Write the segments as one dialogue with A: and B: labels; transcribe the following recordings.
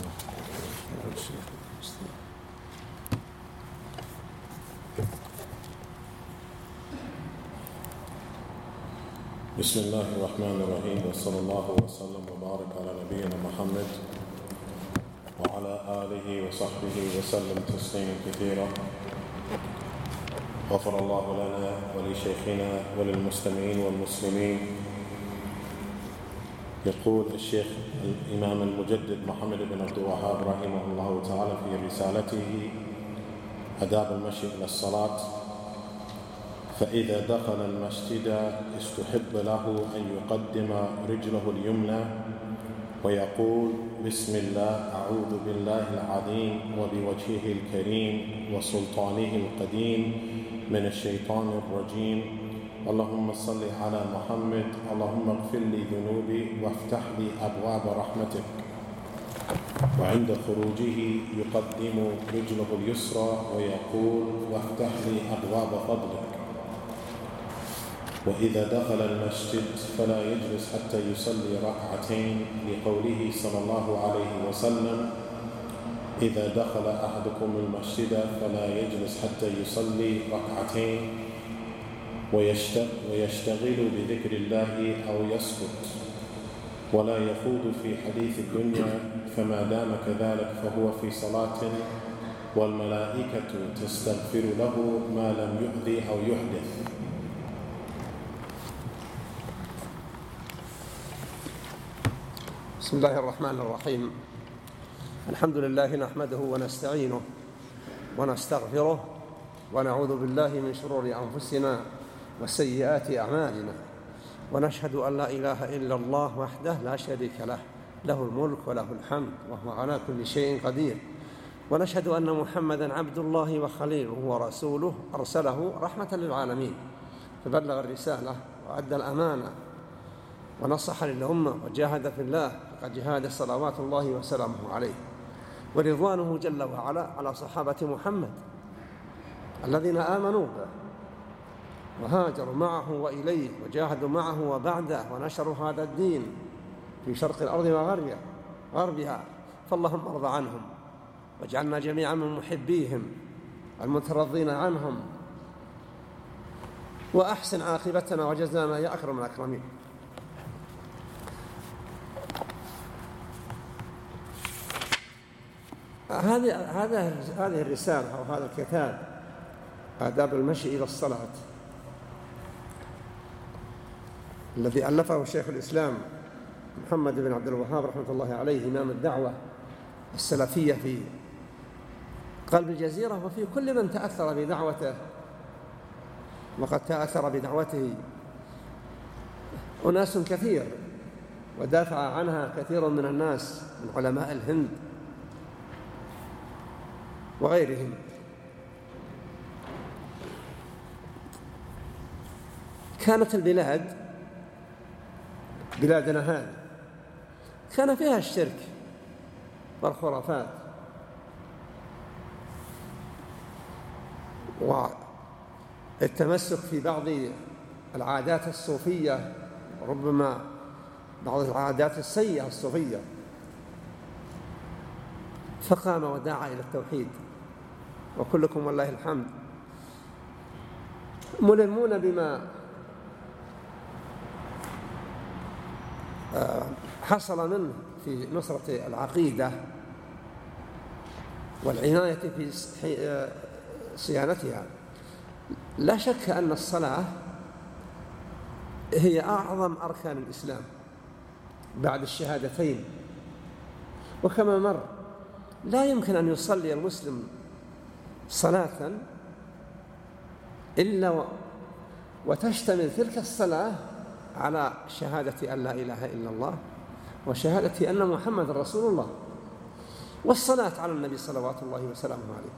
A: بسم الله الرحمن الرحيم، وصلى الله وسلم وبارك على نبينا محمد وعلى آله وصحبه وسلم تسليما كثيرا. غفر الله لنا ولشيخنا وللمستمعين والمسلمين. يقول الشيخ الإمام المجدد محمد بن عبد الوهاب رحمه الله تعالى في رسالته آداب المشي إلى الصلاة: فإذا دخل المسجد استحب له أن يقدم رجله اليمنى ويقول: بسم الله، أعوذ بالله العظيم وبوجهه الكريم وسلطانه القديم من الشيطان الرجيم، اللهم صل على محمد، اللهم اغفر لي ذنوبي وافتح لي أبواب رحمتك. وعند خروجه يقدم رجله اليسرى ويقول: وافتح لي أبواب فضلك. وإذا دخل المسجد فلا يجلس حتى يصلي ركعتين، لقوله صلى الله عليه وسلم: إذا دخل أحدكم المسجد فلا يجلس حتى يصلي ركعتين ويشتغل بذكر الله أو يسكت، ولا يخوض في حديث الدنيا، فما دام كذلك فهو في صلاة، والملائكة تستغفر له ما لم يؤذي أو يحدث.
B: بسم الله الرحمن الرحيم. الحمد لله نحمده ونستعينه ونستغفره ونعوذ بالله من شرور أنفسنا وسيئات أعمالنا، ونشهد أن لا إله إلا الله وحده لا شريك له، له الملك وله الحمد وهو على كل شيء قدير، ونشهد أن محمدًا عبد الله وخليله ورسوله أرسله رحمة للعالمين، فبلغ الرسالة وأدى الأمانة ونصح للأمة وجاهد في الله حق جهاده صلوات الله وسلامه عليه، ورضوانه جل وعلا على صحابة محمد الذين آمنوا به وهاجروا معه وإليه وجاهدوا معه وبعده ونشروا هذا الدين في شرق الأرض وغربها، فاللهم ارض عنهم واجعلنا جميعا من محبيهم المترضين عنهم، وأحسن عاقبتنا وجزانا يا أكرم الأكرمين. هذه الرسالة أو هذا الكتاب آداب المشي إلى الصلاة الذي ألفه شيخ الإسلام محمد بن عبد الوهاب رحمة الله عليه، إمام الدعوة السلفية في قلب الجزيرة وفي كل من تأثر بدعوته، وقد تأثر بدعوته أناس كثير ودافع عنها كثير من الناس من علماء الهند وغيرهم. كانت البلاد بلادنا هذه كان فيها الشرك والخرافات والتمسك في بعض العادات الصوفية، وربما بعض العادات السيئة الصوفية، فقام ودعا إلى التوحيد، وكلكم والله الحمد ملمون بما حصل منه في نصرة العقيدة والعناية في صيانتها. لا شك أن الصلاة هي أعظم أركان الإسلام بعد الشهادتين، وكما مر لا يمكن أن يصلي المسلم صلاة إلا وتشتمل تلك الصلاة على شهادة أن لا إله إلا الله وشهادة أن محمد رسول الله والصلاة على النبي صلوات الله وسلامه عليه.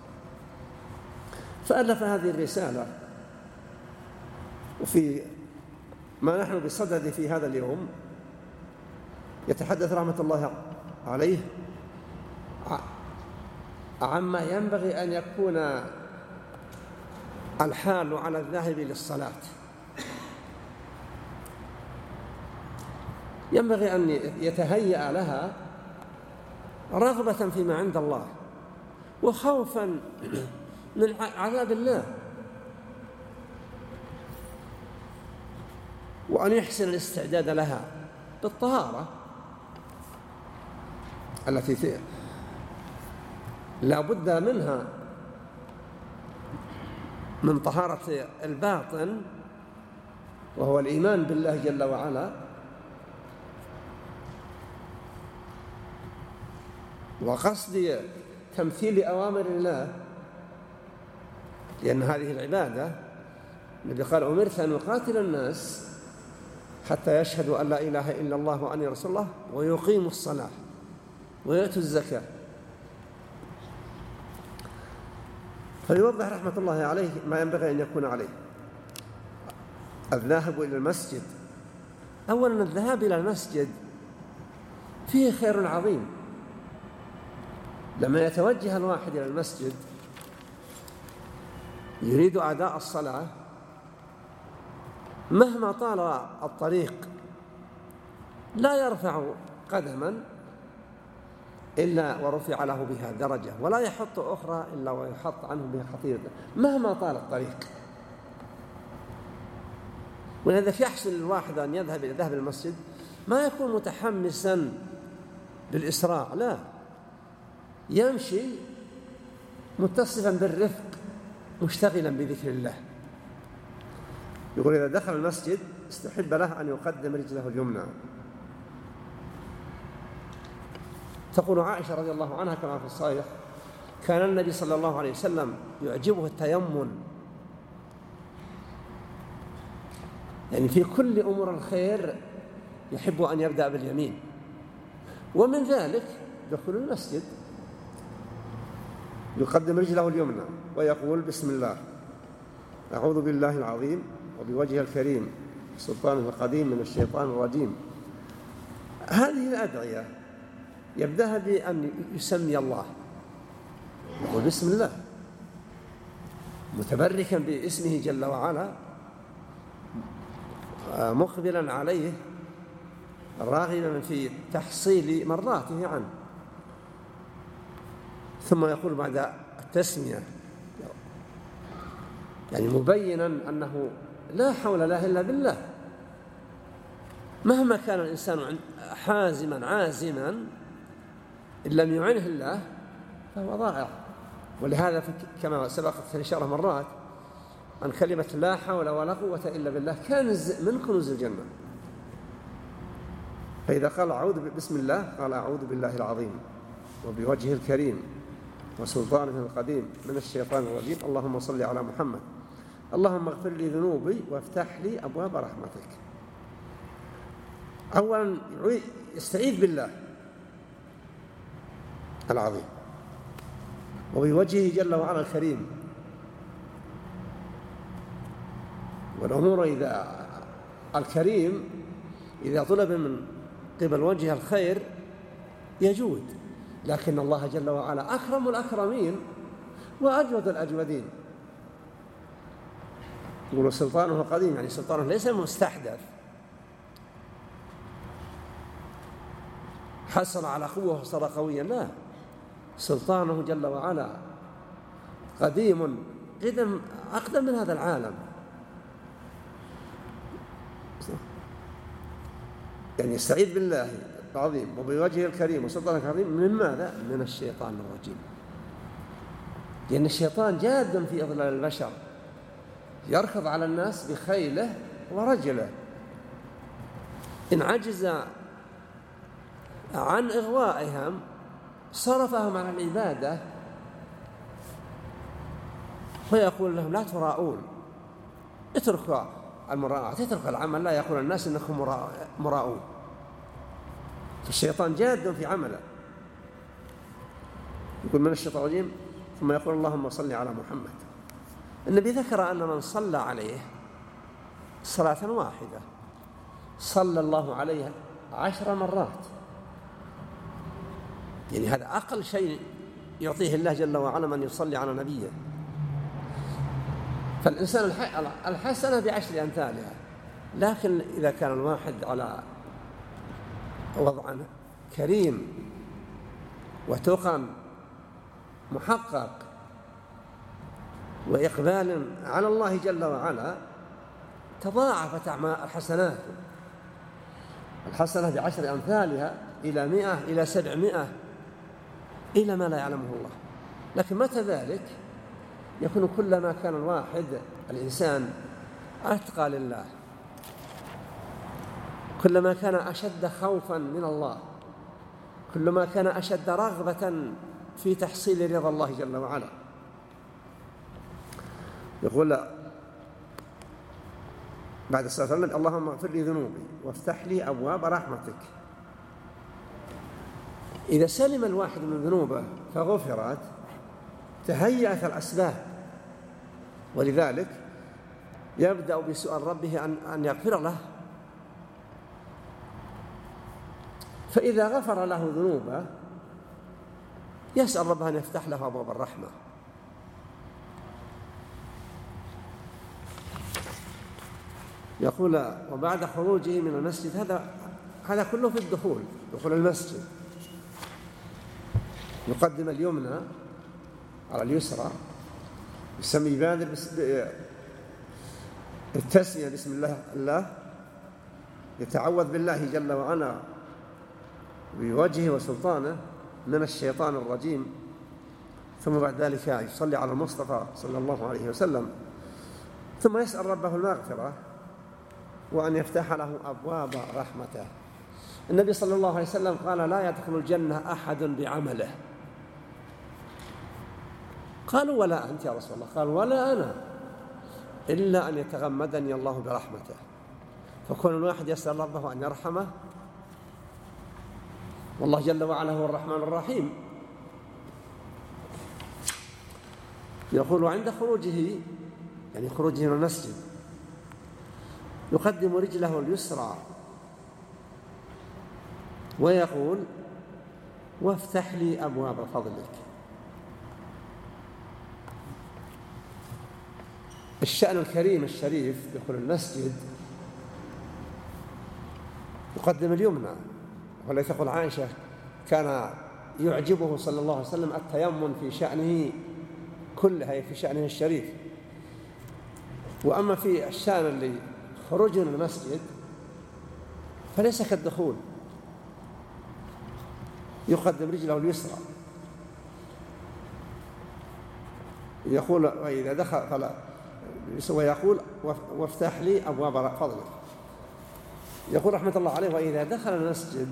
B: فألف هذه الرسالة، وفي ما نحن بصدد في هذا اليوم يتحدث رحمة الله عليه عما ينبغي أن يكون الحال على الذاهب للصلاة. ينبغي أن يتهيأ لها رغبة فيما عند الله وخوفا من عذاب الله، وأن يحسن الاستعداد لها بالطهارة التي لا بد منها من طهارة الباطن وهو الإيمان بالله جل وعلا، وقصد تمثيل أوامر الله، لأن هذه العبادة النبي قال أمرت أن أقاتل الناس حتى يشهدوا أن لا إله إلا الله وأني رسول الله ويقيموا الصلاة ويؤتوا الزكاة. فيوضح رحمة الله عليه ما ينبغي أن يكون عليه الذاهب إلى المسجد. أولا الذهاب إلى المسجد فيه خير عظيم. لما يتوجه الواحد إلى المسجد يريد أداء الصلاة مهما طال الطريق لا يرفع قدما إلا ورفع له بها درجة، ولا يحط أخرى إلا ويحط عنه بها خطيرة مهما طال الطريق. ولذلك يحسن للواحد أن يذهب إلى المسجد ما يكون متحمسا بالإسراع، لا، يمشي متصفا بالرفق مشتغلا بذكر الله. يقول إذا دخل المسجد استحب له أن يقدم رجله اليمنى. تقول عائشة رضي الله عنها كما في الصحيح كان النبي صلى الله عليه وسلم يعجبه التيمن، يعني في كل أمور الخير يحب أن يبدأ باليمين، ومن ذلك دخول المسجد يقدم رجله اليمنى ويقول بسم الله أعوذ بالله العظيم وبوجهه الكريم سلطانه القديم من الشيطان الرجيم. هذه الأدعية يبدأها بأن يسمي الله، يقول بسم الله متبركا باسمه جل وعلا مقبلا عليه راغبا في تحصيل مرضاته عنه. ثم يقول بعد التسمية يعني مبينا أنه لا حول له إلا بالله، مهما كان الإنسان حازما عازما إن لم يعنه الله فهو ضائع. ولهذا كما سبقت في الإشارة مرات أن كلمة لا حول ولا قوة إلا بالله كنز من كنوز الجنة. فإذا قال أعوذ بسم الله قال أعوذ بالله العظيم وبوجهه الكريم وسلطانه القديم من الشيطان الرجيم اللهم صل على محمد اللهم اغفر لي ذنوبي وافتح لي أبواب رحمتك. أولا يستعيذ بالله العظيم وبوجهه جل وعلا الكريم. والأمور إذا الكريم إذا طلب من قبل وجه الخير يجود، لكن الله جل وعلا أكرم الأكرمين وأجود الأجودين. يقول سلطانه القديم يعني سلطانه ليس مستحدث حصل على قوة وصار قويا، لا، سلطانه جل وعلا قديم أقدم من هذا العالم. يعني يستعيذ بالله العظيم وبوجهه الكريم وسلطانه العظيم من ماذا؟ من الشيطان الرجيم. لأن الشيطان جاد في إضلال البشر يركض على الناس بخيله ورجله، إن عجز عن إغوائهم صرفهم عن العبادة ويقول لهم لا تراءون، اتركوا المراءة، اتركوا العمل، لا يقول الناس إنكم مراءون. فالشيطان جاد في عمله. يقول من الشيطان الرجيم ثم يقول اللهم صل على محمد. النبي ذكر أن من صلى عليه صلاة واحدة صلى الله عليه 10 مرات، يعني هذا أقل شيء يعطيه الله جل وعلا من يصلي على نبيه. فالإنسان الحسنة ب10 أمثالها، لكن إذا كان الواحد على وضع كريم وتقى محقق وإقبال على الله جل وعلا تضاعفت الحسنات، الحسنة ب10 أمثالها إلى 100 إلى 700 إلى ما لا يعلمه الله. لكن متى ذلك؟ يكون كلما كان الإنسان أتقى لله، كلما كان أشد خوفا من الله، كلما كان أشد رغبة في تحصيل رضا الله جل وعلا. يقول بعد الصلاة والسلام: اللهم اغفر لي ذنوبي وافتح لي أبواب رحمتك. إذا سلم الواحد من ذنوبه فغفرت تهيأت الأسباب، ولذلك يبدأ بسؤال ربه أن يغفر له، فإذا غفر له ذنوبه يسأل ربه أن يفتح له أبواب الرحمة. يقول: وبعد خروجه من المسجد، هذا كله في دخول المسجد، يقدم اليمنى على اليسرى، يسمي يبادر التسمية بسم الله، يتعوذ بالله جل وعلا بوجهه وسلطانه من الشيطان الرجيم، ثم بعد ذلك يصلي على المصطفى صلى الله عليه وسلم، ثم يسأل ربه المغفرة وأن يفتح له أبواب رحمته. النبي صلى الله عليه وسلم قال: لا يدخل الجنة أحد بعمله. قالوا: ولا أنت يا رسول الله؟ قال: ولا أنا، إلا أن يتغمدني الله برحمته. فكون الواحد يسأل ربه أن يرحمه، والله جل وعلا هو الرحمن الرحيم. يقول: عند خروجه، يعني خروجه من المسجد، يقدم رجله اليسرى ويقول: وافتح لي أبواب فضلك. الشأن الكريم الشريف دخول المسجد يقدم اليمنى. وليس تقول عائشة: كان يعجبه صلى الله عليه وسلم التيمم في شأنه كله، في شأنه الشريف. وأما في الشأن اللي خروج من المسجد فليس كالدخول، يقدم رجله اليسرى، يقول: وإذا دخل فلا، ويقول: وافتح لي أبواب فضلك. يقول رحمة الله عليه: وإذا دخل المسجد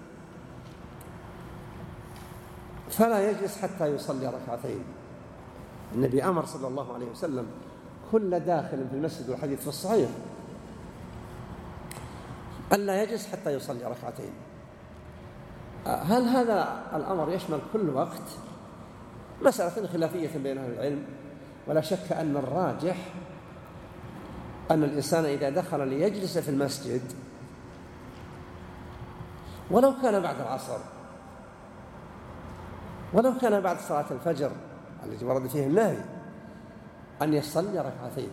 B: فلا يجلس حتى يصلي ركعتين. النبي أمر صلى الله عليه وسلم كل داخل في المسجد، والحديث في الصحيح، ألا يجلس حتى يصلي ركعتين. هل هذا الأمر يشمل كل وقت؟ مسألة خلافية بين أهل العلم، ولا شك أن الراجح أن الإنسان إذا دخل ليجلس في المسجد ولو كان بعد العصر، ولو كان بعد صلاة الفجر التي ورد فيه النهي، أن يصلي ركعتين،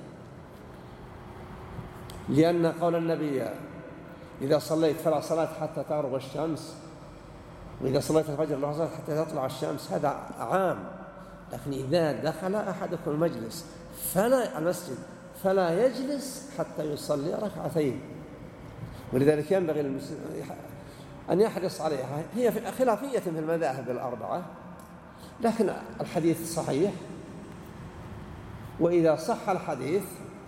B: لأن قول النبي: إذا صليت فلا صلاة حتى تغرب الشمس، وإذا صليت الفجر لا صلاة حتى تطلع الشمس، هذا عام. لكن إذا دخل أحدكم المسجد فلا يجلس حتى يصلي ركعتين. ولذلك ينبغي للمسلم أن يحرص عليها. هي خلافية في المذاهب الأربعة، لكن الحديث صحيح، وإذا صح الحديث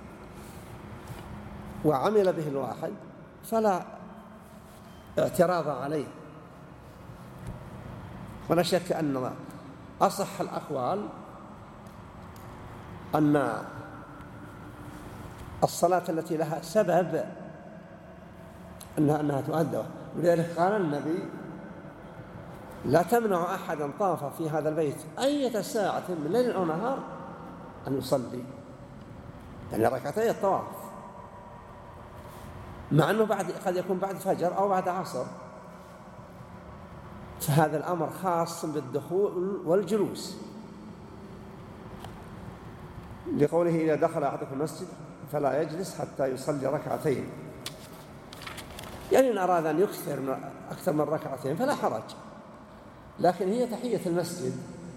B: وعمل به الواحد فلا اعتراض عليه. ولا شك أن أصح الأقوال أن الصلاة التي لها سبب أنها تؤدى. ولذلك قال النبي: لا تمنع أحدا طاف في هذا البيت أية ساعة من ليل أو نهار أن يصلي، يعني ركعتي الطواف، مع أنه قد يكون بعد فجر أو بعد عصر. فهذا الأمر خاص بالدخول والجلوس، لقوله: إذا دخل أحدكم المسجد فلا يجلس حتى يصلي ركعتين. يعني إن أراد أن يكثر أكثر من ركعتين فلا حرج، لكن هي تحية المسجد.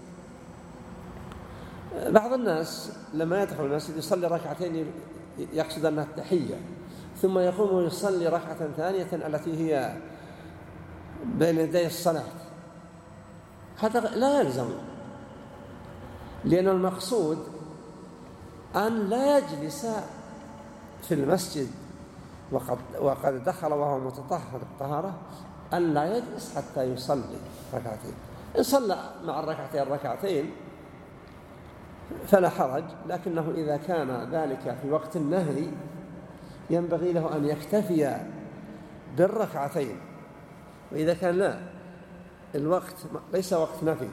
B: بعض الناس لما يدخل المسجد يصلي ركعتين يقصد أنها التحية، ثم يقوم ويصلي ركعة ثانية التي هي بين يدي الصلاة. هذا لا يلزم، لأن المقصود أن لا يجلس في المسجد وقد دخل وهو متطهر الطهارة، أن لا يجلس حتى يصلي ركعتين. إن صلى مع الركعتين فلا حرج، لكنه إذا كان ذلك في وقت النهي ينبغي له أن يكتفي بالركعتين. وإذا كان لا، الوقت ليس وقت نفي،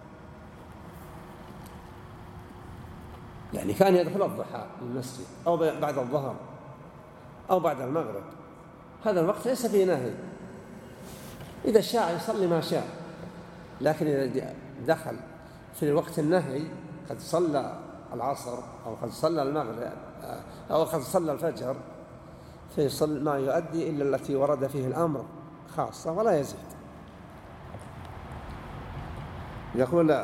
B: يعني كان يدخل الضحى المسجد أو بعد الظهر أو بعد المغرب، هذا الوقت ليس فيه نهي، إذا شاء يصلي ما شاء. لكن إذا دخل في وقت النهي قد صلى العصر أو قد صلى المغرب أو قد صلى الفجر، فيصلي ما يؤدي إلا التي ورد فيه الأمر خاصة ولا يزيد. يقول لا،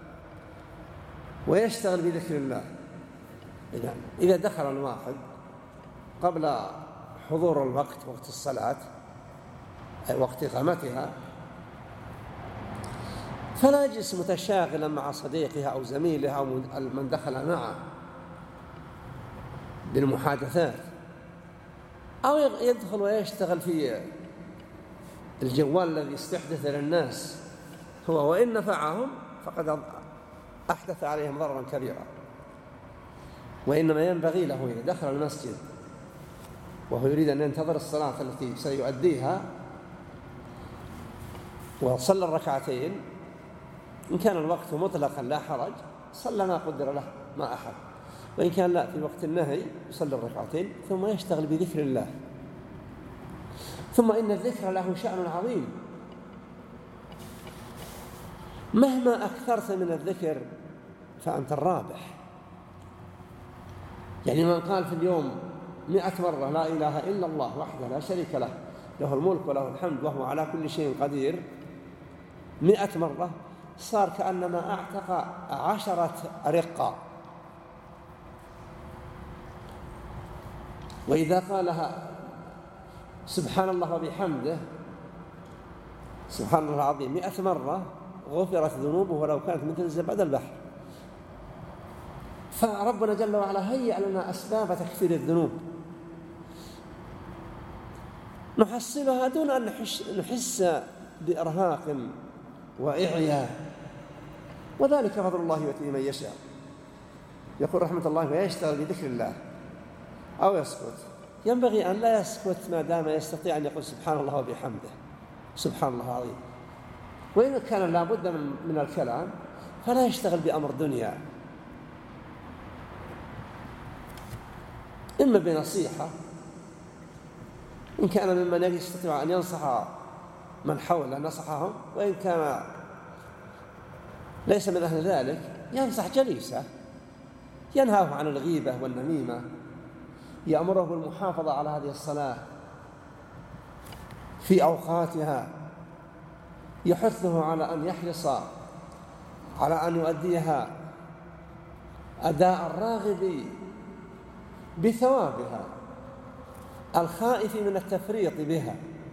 B: ويشتغل بذكر الله. إذا دخل الواحد قبل حضور الوقت، وقت الصلاة أي وقت إقامتها، فلا يجلس متشاغلا مع صديقه أو زميله أو من دخل معه بالمحادثات، أو يدخل ويشتغل في الجوال الذي استحدث للناس هو، وإن نفعهم فقد أحدث عليهم ضررا كبيرا. وإنما ينبغي له إذا دخل المسجد وهو يريد أن ينتظر الصلاة التي سيؤديها وصلى الركعتين، إن كان الوقت مطلقا لا حرج صلى ما قدر له ما أحد، وإن كان لا في وقت النهي يصلي الركعتين ثم يشتغل بذكر الله. ثم إن الذكر له شأن عظيم، مهما أكثرت من الذكر فأنت الرابح. يعني من قال في اليوم 100 مرة لا إله إلا الله وحده لا شريك له، له الملك وله الحمد وهو على كل شيء قدير 100 مرة، صار كأنما أعتق 10 رقة. وإذا قالها سبحان الله وبحمده سبحان الله العظيم 100 مرة غفرت ذنوبه ولو كانت مثل زبد البحر. فربنا جل وعلا هيأ لنا أسباب تكفير الذنوب نحصلها دون أن نحس بإرهاق وإعياء، وذلك فضل الله يؤتيه من يشاء. يقول رحمة الله ويشتغل بذكر الله أو يسكت. ينبغي أن لا يسكت ما دام يستطيع أن يقول سبحان الله وبحمده سبحان الله العظيم. وإن كان لابد من الكلام فلا يشتغل بأمر دنيا، إما بنصيحة إن كان ممن يستطيع أن ينصح من حوله نصحهم، وإن كان ليس من أهل ذلك ينصح جليسه، ينهاه عن الغيبة والنميمة، يأمره بالمحافظة على هذه الصلاة في أوقاتها، يحثه على أن يحرص على أن يؤديها أداء الراغب بثوابها الخائف من التفريط بها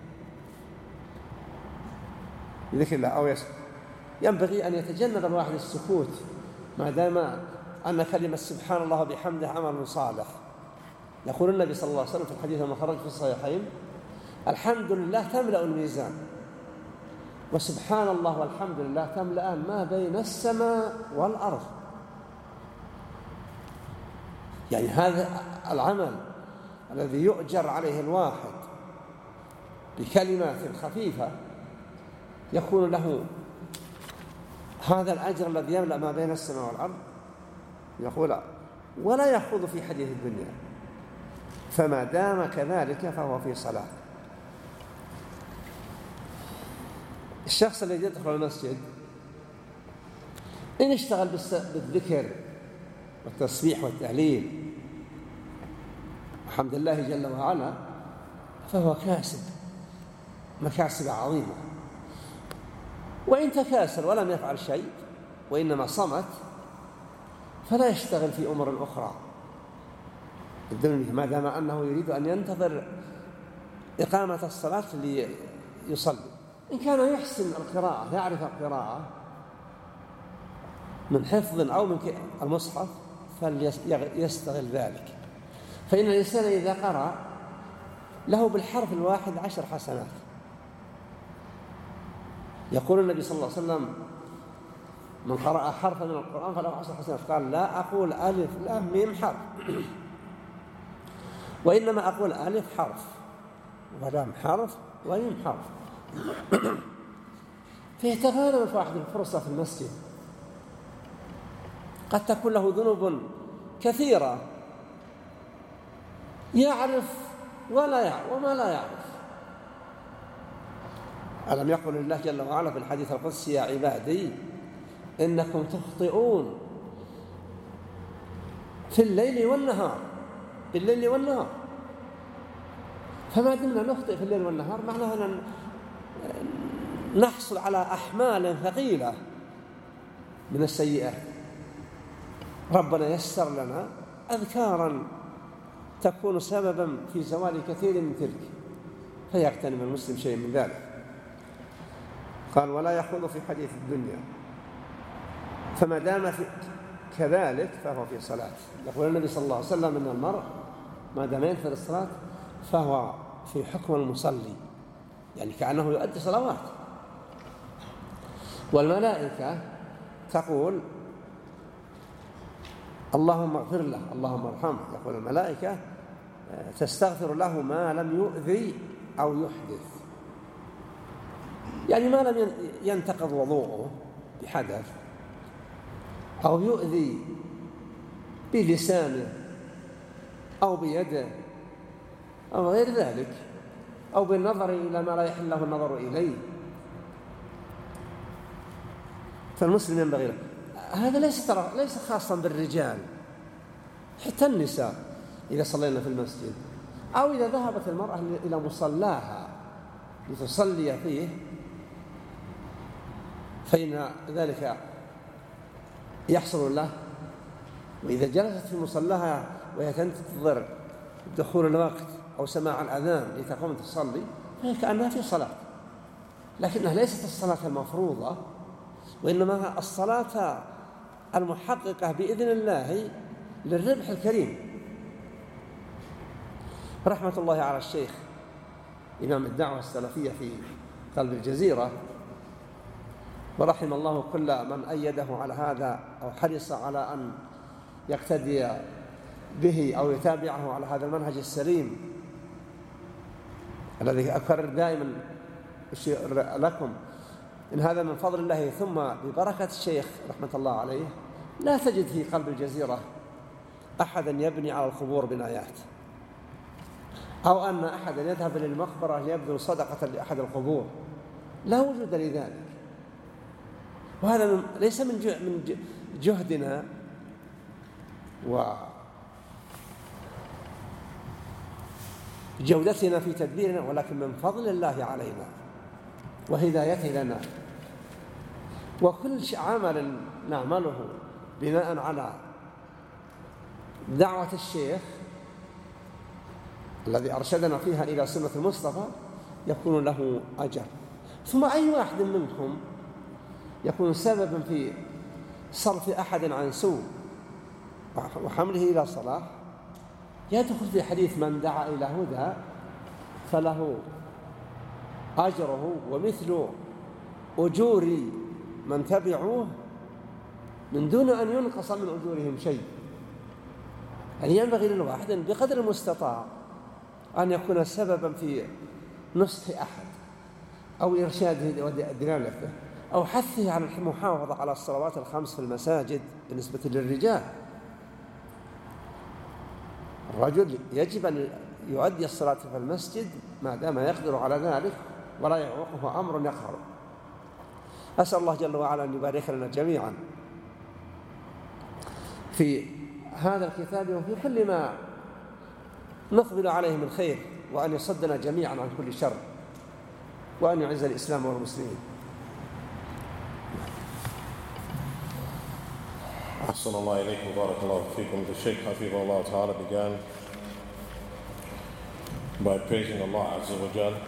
B: بذكر الله أو يسكت. ينبغي أن يتجنب الواحد السكوت ما دام أن كلمة سبحان الله بحمده عمل صالح. يقول النبي صلى الله عليه وسلم في الحديث المخرج في الصحيحين الحمد لله تملأ الميزان، وسبحان الله والحمد لله تملأان ما بين السماء والأرض. يعني هذا العمل الذي يؤجر عليه الواحد بكلمات خفيفة يكون له هذا الأجر الذي يملأ ما بين السماء والأرض. يقول ولا يخوض في حديث الدنيا، فما دام كذلك فهو في صلاة. الشخص الذي يدخل المسجد إن اشتغل بالذكر والتسبيح والتهليل الحمد لله جل وعلا فهو كاسب مكاسب عظيمة. وإن تكاسل ولم يفعل شيء وإنما صمت فلا يشتغل في أمور أخرى ما دام أنه يريد أن ينتظر إقامة الصلاة ليصلي. إن كان يحسن القراءة، يعرف القراءة من حفظ أو من المصحف فليستغل ذلك، فإن الإنسان إذا قرأ له بالحرف الواحد 10 حسنات. يقول النبي صلى الله عليه وسلم: من قرأ حرفا من القرآن فله 10 حسنات. قال: لا أقول ألف لام ميم حرف، وإنما أقول ألف حرف ولام حرف وميم حرف. فيتغانم الواحد الفرصة في المسجد، قد تكون له ذنوب كثيرة يعرف وما لا يعرف. ألم يقل الله جل وعلا في الحديث القدسي: يا عبادي إنكم تخطئون في الليل والنهار، بالليل والنهار. فما دمنا نخطئ في الليل والنهار معناها أن نحصل على أحمال ثقيلة من السيئات. ربنا يسر لنا أذكارا تكون سببا في زوال كثير من تلك، فيغتنم المسلم شيء من ذلك. قال: ولا يخوض في حديث الدنيا، فما دام كذلك فهو في صلاة. يقول النبي صلى الله عليه وسلم: إن المرء ما دام ينتظر الصلاة فهو في حكم المصلي، يعني كأنه يؤدي صلوات. والملائكة تقول: اللهم اغفر له، اللهم ارحمه. يقول الملائكة تستغفر له ما لم يؤذي أو يحدث، يعني ما لم ينتقض وضوءه بحدث أو يؤذي بلسانه أو بيده أو غير ذلك، أو بالنظر إلى ما لا يحل له النظر إليه. فالمسلم ينبغي له هذا. ليس خاصا بالرجال، حتى النساء إذا صلينا في المسجد أو إذا ذهبت المرأة إلى مصلاها لتصلي فيه، فإن ذلك يحصل له. وإذا جلست في مصلاها وهي تنتظر دخول الوقت أو سماع الأذان لتقوم تصلي فهي كأنها في صلاة، لكنها ليست الصلاة المفروضة، وإنما الصلاة المحققة بإذن الله للربح الكريم. رحمة الله على الشيخ إمام الدعوة السلفية في قلب الجزيرة، ورحم الله كل من أيده على هذا أو حرص على أن يقتدي به أو يتابعه على هذا المنهج السليم الذي أكرر دائما لكم إن هذا من فضل الله ثم ببركة الشيخ رحمة الله عليه. لا تجد في قلب الجزيرة أحدا يبني على القبور بنايات، أو أن أحدا يذهب للمقبرة ليبذل صدقة لأحد القبور، لا وجود لذلك. وهذا ليس من جهدنا وجودتنا في تدبيرنا، ولكن من فضل الله علينا وهدايته لنا. وكل عمل نعمله بناء على دعوة الشيخ الذي أرشدنا فيها إلى سنة المصطفى يكون له أجر. ثم أي واحد منكم يكون سببا في صرف أحد عن سوء وحمله إلى صلاح يدخل في حديث: من دعا إلى هدى فله أجره ومثل أجور من تبعوه من دون أن ينقص من أجورهم شيء. يعني ينبغي للواحد بقدر المستطاع أن يكون سببا في نصح أحد أو إرشاده ودلالته أو حثه على المحافظة على الصلوات الخمس في المساجد. بالنسبة للرجال الرجل يجب أن يؤدي الصلاة في المسجد ما دام يقدر على ذلك ولا يعوقه أمر يقهر. أسأل الله جل وعلا أن يبارك لنا جميعا في هذا الكتاب وفي كل ما نقبل عليه من خير، وأن يصدنا جميعا عن كل شر، وأن يعز الإسلام والمسلمين.
A: Assalamu alaikum wa barakallahu feekum. The Shaykh Hafizahullah Ta'ala began by praising Allah Azza wa Jal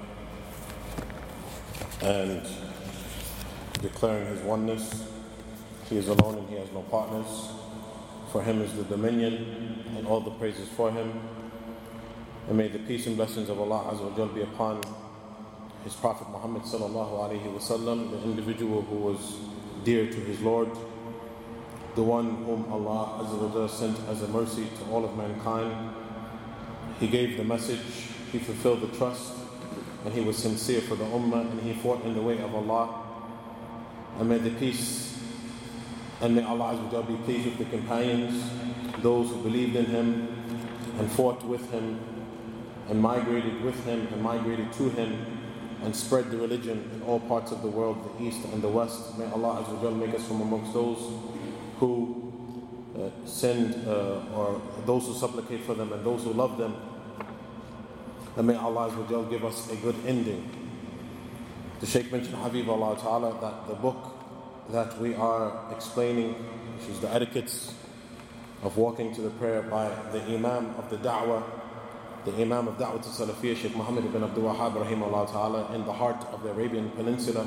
A: and declaring His oneness. He is alone and He has no partners. For Him is the dominion and all the praises for Him. And may the peace and blessings of Allah Azza wa Jal be upon His Prophet Muhammad sallallahu alaihi wasallam, the individual who was dear to his Lord, the one whom Allah Azza wa Jal sent as a mercy to all of mankind. He gave the message, he fulfilled the trust, and he was sincere for the ummah, and he fought in the way of Allah. And may the peace and may Allah Azza wa Jal be pleased with the companions, those who believed in him and fought with him and migrated with him and migrated to him and spread the religion in all parts of the world, the east and the west. May Allah Azza wa Jal make us from amongst those who send or those who supplicate for them and those who love them. And may Allah Azza wa Jal give us a good ending. The Shaykh mentioned, Hafizahullah Ta'ala, that the book that we are explaining, which is the etiquettes of walking to the prayer by the Imam of the Da'wah, the Imam of Da'wah to Salafiyya, Shaykh Muhammad ibn Abdul Wahhab rahimahullah ta'ala, in the heart of the Arabian Peninsula.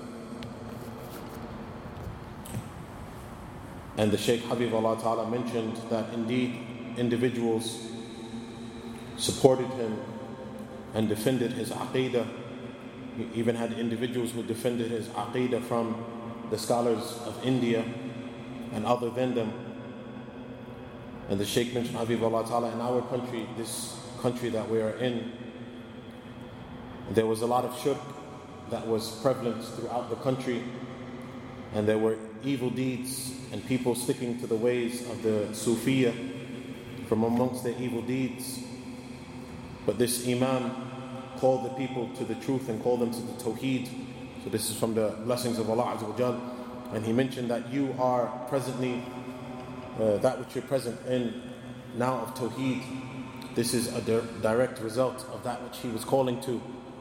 A: And the Shaykh Hafizahullah Ta'ala mentioned that indeed individuals supported him and defended his aqeedah. He even had individuals who defended his aqeedah from the scholars of India and other than them. And the Shaykh mentioned, Hafizahullah Ta'ala, in our country, this country that we are in, there was a lot of shirk that was prevalent throughout the country, and there were evil deeds and people sticking to the ways of the Sufiya from amongst their evil deeds. But this Imam called the people to the truth and called them to the Tawheed. So this is from the blessings of Allah Azza wa Jal. And he mentioned that you are presently that which you're present in now of Tawheed. This is a direct result of that which he was calling to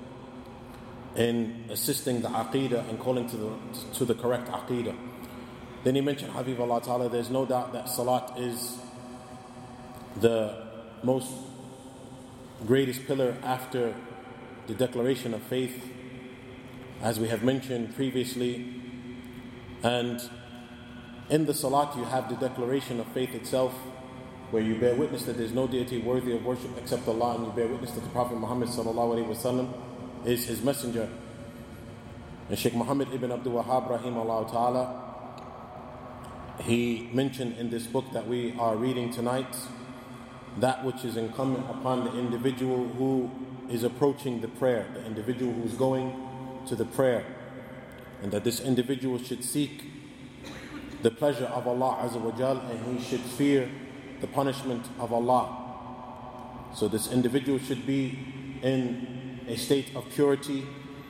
A: in assisting the Aqeedah and calling to the correct Aqeedah. Then he mentioned, Hafizahullah Ta'ala, there's no doubt that Salat is the most greatest pillar after the declaration of faith, as we have mentioned previously. And in the Salat you have the declaration of faith itself, where you bear witness that there is no deity worthy of worship except Allah, and you bear witness that the Prophet Muhammad sallallahu alaihi wasallam is his messenger. And Shaykh Muhammad ibn Abdul Wahhab rahimahullah ta'ala, he mentioned in this book that we are reading tonight that which is incumbent upon the individual who is approaching the prayer, the individual who is going to the prayer, and that this individual should seek the pleasure of Allah Azza wa Jal, and he should fear the punishment of Allah. So this individual should be in a state of purity.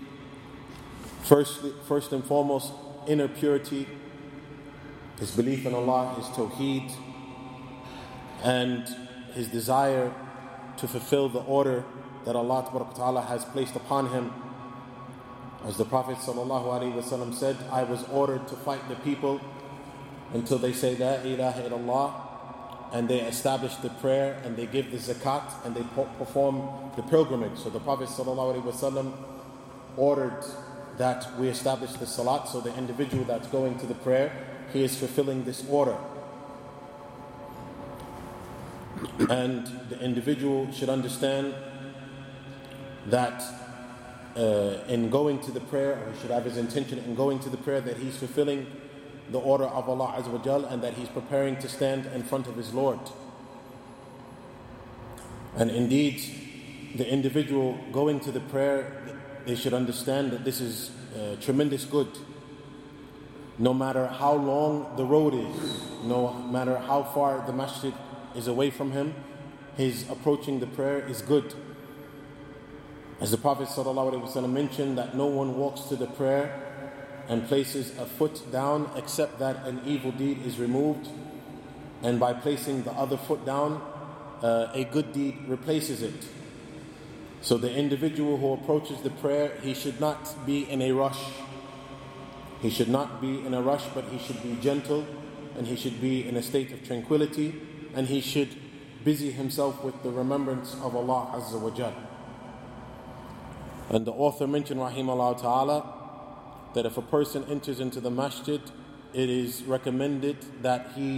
A: First and foremost, inner purity, his belief in Allah, his tawheed, and his desire to fulfill the order that Allah Ta'ala has placed upon him. As the Prophet ﷺ said, I was ordered to fight the people until they say La ilaha illallah, and they establish the prayer, and they give the zakat, and they perform the pilgrimage. So the Prophet ﷺ ordered that we establish the salat. So the individual that's going to the prayer, he is fulfilling this order. And the individual should understand that in going to the prayer, or he should have his intention in going to the prayer, that he's fulfilling the order of Allah Azza wa Jal, and that he's preparing to stand in front of his Lord. And indeed, the individual going to the prayer, they should understand that this is tremendous good. No matter how long the road is, no matter how far the masjid is away from him, his approaching the prayer is good. As the Prophet ﷺ mentioned, that no one walks to the prayer and places a foot down except that an evil deed is removed, and by placing the other foot down, a good deed replaces it. So the individual who approaches the prayer, he should not be in a rush, He should not be in a rush, but he should be gentle, and he should be in a state of tranquility, and he should busy himself with the remembrance of Allah Azza wa Jal. And the author mentioned, rahimahullah ta'ala, that if a person enters into the masjid, it is recommended that he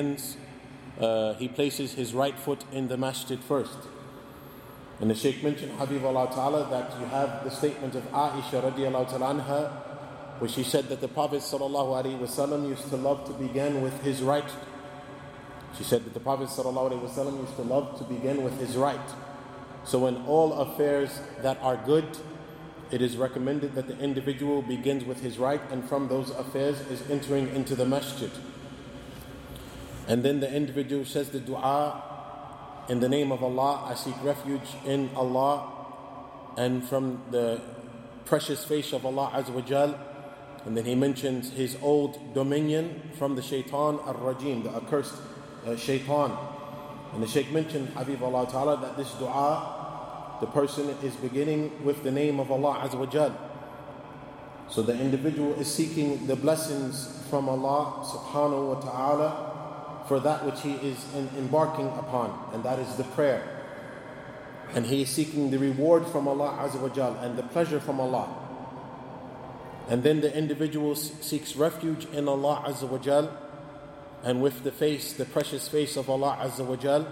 A: places his right foot in the masjid first. And the Shaykh mentioned, Habibullah ta'ala, that you have the statement of Aisha radiallahu ta'ala anha, where she said that the Prophet sallallahu alaihi wasallam used to love to begin with his right. She said that the Prophet sallallahu alaihi wasallam used to love to begin with his right. So in all affairs that are good, it is recommended that the individual begins with his right, and from those affairs is entering into the masjid. And then the individual says the dua, in the name of Allah, I seek refuge in Allah and from the precious face of Allah Azza wa Jal. And then he mentions his old dominion from the shaitan ar-rajim, the accursed shaitan. And the Shaykh mentioned, Habibullah ta'ala, that this dua, the person is beginning with the name of Allah Azza wa Jal. So the individual is seeking the blessings from Allah subhanahu wa ta'ala for that which he is embarking upon, and that is the prayer. And he is seeking the reward from Allah Azza wa Jal and the pleasure from Allah. And then the individual seeks refuge in Allah Azza wa Jal, and with the face, the precious face of Allah Azza wa Jal.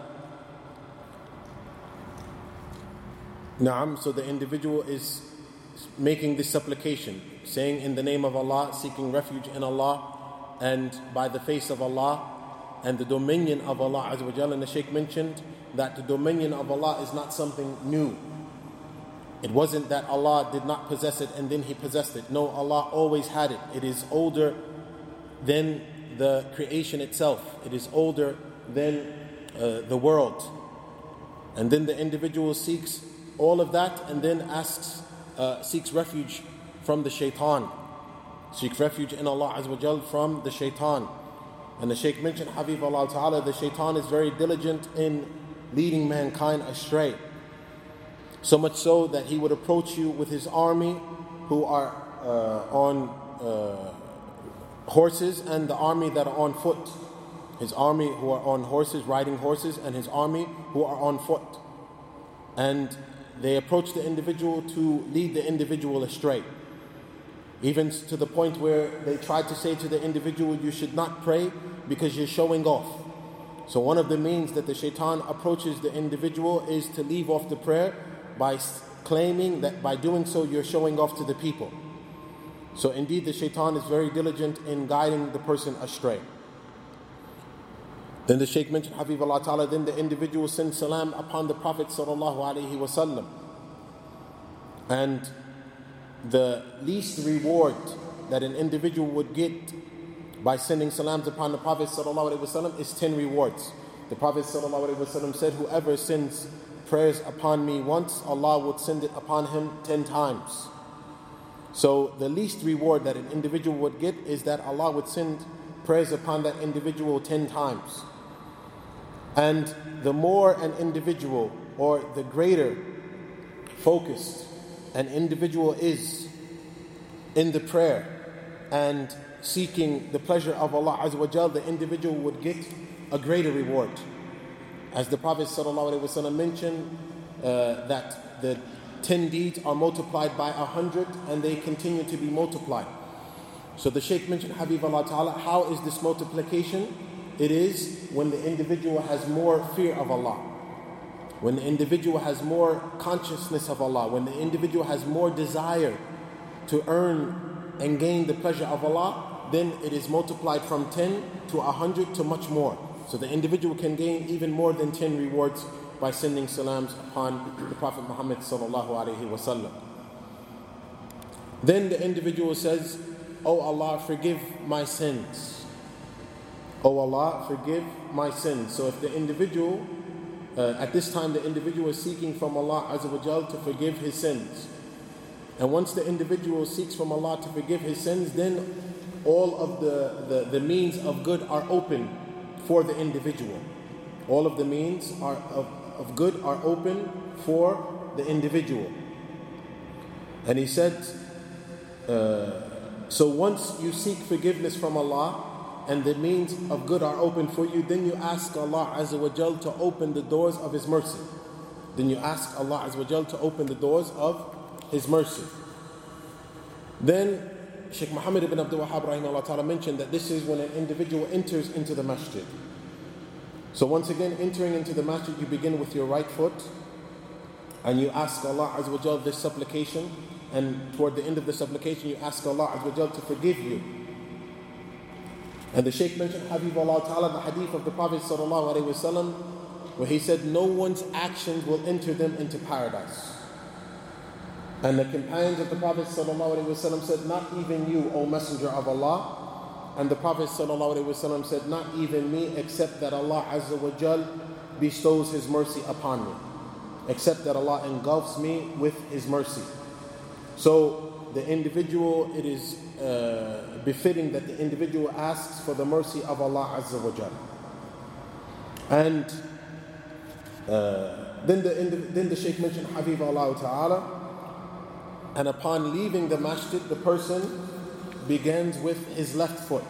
A: Na'am, so the individual is making this supplication, saying in the name of Allah, seeking refuge in Allah and by the face of Allah and the dominion of Allah Azza wa Jal. And the Shaykh mentioned that the dominion of Allah is not something new. It wasn't that Allah did not possess it and then He possessed it. No, Allah always had it. It is older than the creation itself. It is older than the world. And then the individual seeks all of that and then seeks refuge from the shaitan. Seek refuge in Allah Azza wa Jal from the shaitan. And the Shaykh mentioned, Habibullah ta'ala, the shaitan is very diligent in leading mankind astray. So much so that he would approach you with his army who are on horses, and the army that are on foot. His army who are on horses, riding horses, and his army who are on foot. And they approach the individual to lead the individual astray. Even to the point where they tried to say to the individual, you should not pray because you're showing off. So one of the means that the shaitan approaches the individual is to leave off the prayer by claiming that by doing so you're showing off to the people. So indeed the shaitan is very diligent in guiding the person astray. Then the Shaykh mentioned, Habibullah ta'ala, then the individual sends salam upon the Prophet sallallahu alaihi wasallam. And the least reward that an individual would get by sending salams upon the Prophet ﷺ is 10 rewards. The Prophet ﷺ said, whoever sends prayers upon me once, Allah would send it upon him 10 times. So the least reward that an individual would get is that Allah would send prayers upon that individual 10 times. And the more an individual, or the greater focused an individual is in the prayer and seeking the pleasure of Allah Azza wa Jal, the individual would get a greater reward. As the Prophet ﷺ mentioned, that the 10 deeds are multiplied by 100 and they continue to be multiplied. So the Shaykh mentioned, Habibullah ta'ala, how is this multiplication? It is when the individual has more fear of Allah, when the individual has more consciousness of Allah, when the individual has more desire to earn and gain the pleasure of Allah, then it is multiplied from 10 to 100 to much more. So the individual can gain even more than 10 rewards by sending salams upon the Prophet Muhammad sallallahu alaihi wasallam. Then the individual says, "Oh Allah, forgive my sins. Oh Allah, forgive my sins." So if the individual, at this time the individual is seeking from Allah Azza wa Jal to forgive his sins. And once the individual seeks from Allah to forgive his sins, then all of the means of good are open for the individual. All of the means of good are open for the individual. And he said, So once you seek forgiveness from Allah and the means of good are open for you, then you ask Allah Azza wa Jal to open the doors of His mercy. Then you ask Allah Azza wa Jal to open the doors of His mercy. Then Shaykh Muhammad ibn Abdul Wahhab rahimahullah ta'ala mentioned that this is when an individual enters into the masjid. So once again, entering into the masjid, you begin with your right foot and you ask Allah Azza wa Jal this supplication, and toward the end of the supplication you ask Allah Azza wa Jal to forgive you. And the Shaykh mentioned Habibullah ta'ala, the hadith of the Prophet sallallahu alaihi wasallam, where he said, no one's actions will enter them into paradise. And the companions of the Prophet ﷺ said, not even you, O Messenger of Allah. And the Prophet ﷺ said, not even me, except that Allah Azza wa Jal bestows His mercy upon me. Except that Allah engulfs me with His mercy. So the individual, it is befitting that the individual asks for the mercy of Allah Azza wa Jal. And then the Shaykh mentioned Habibullah ta'ala. And upon leaving the masjid, the person begins with his left foot.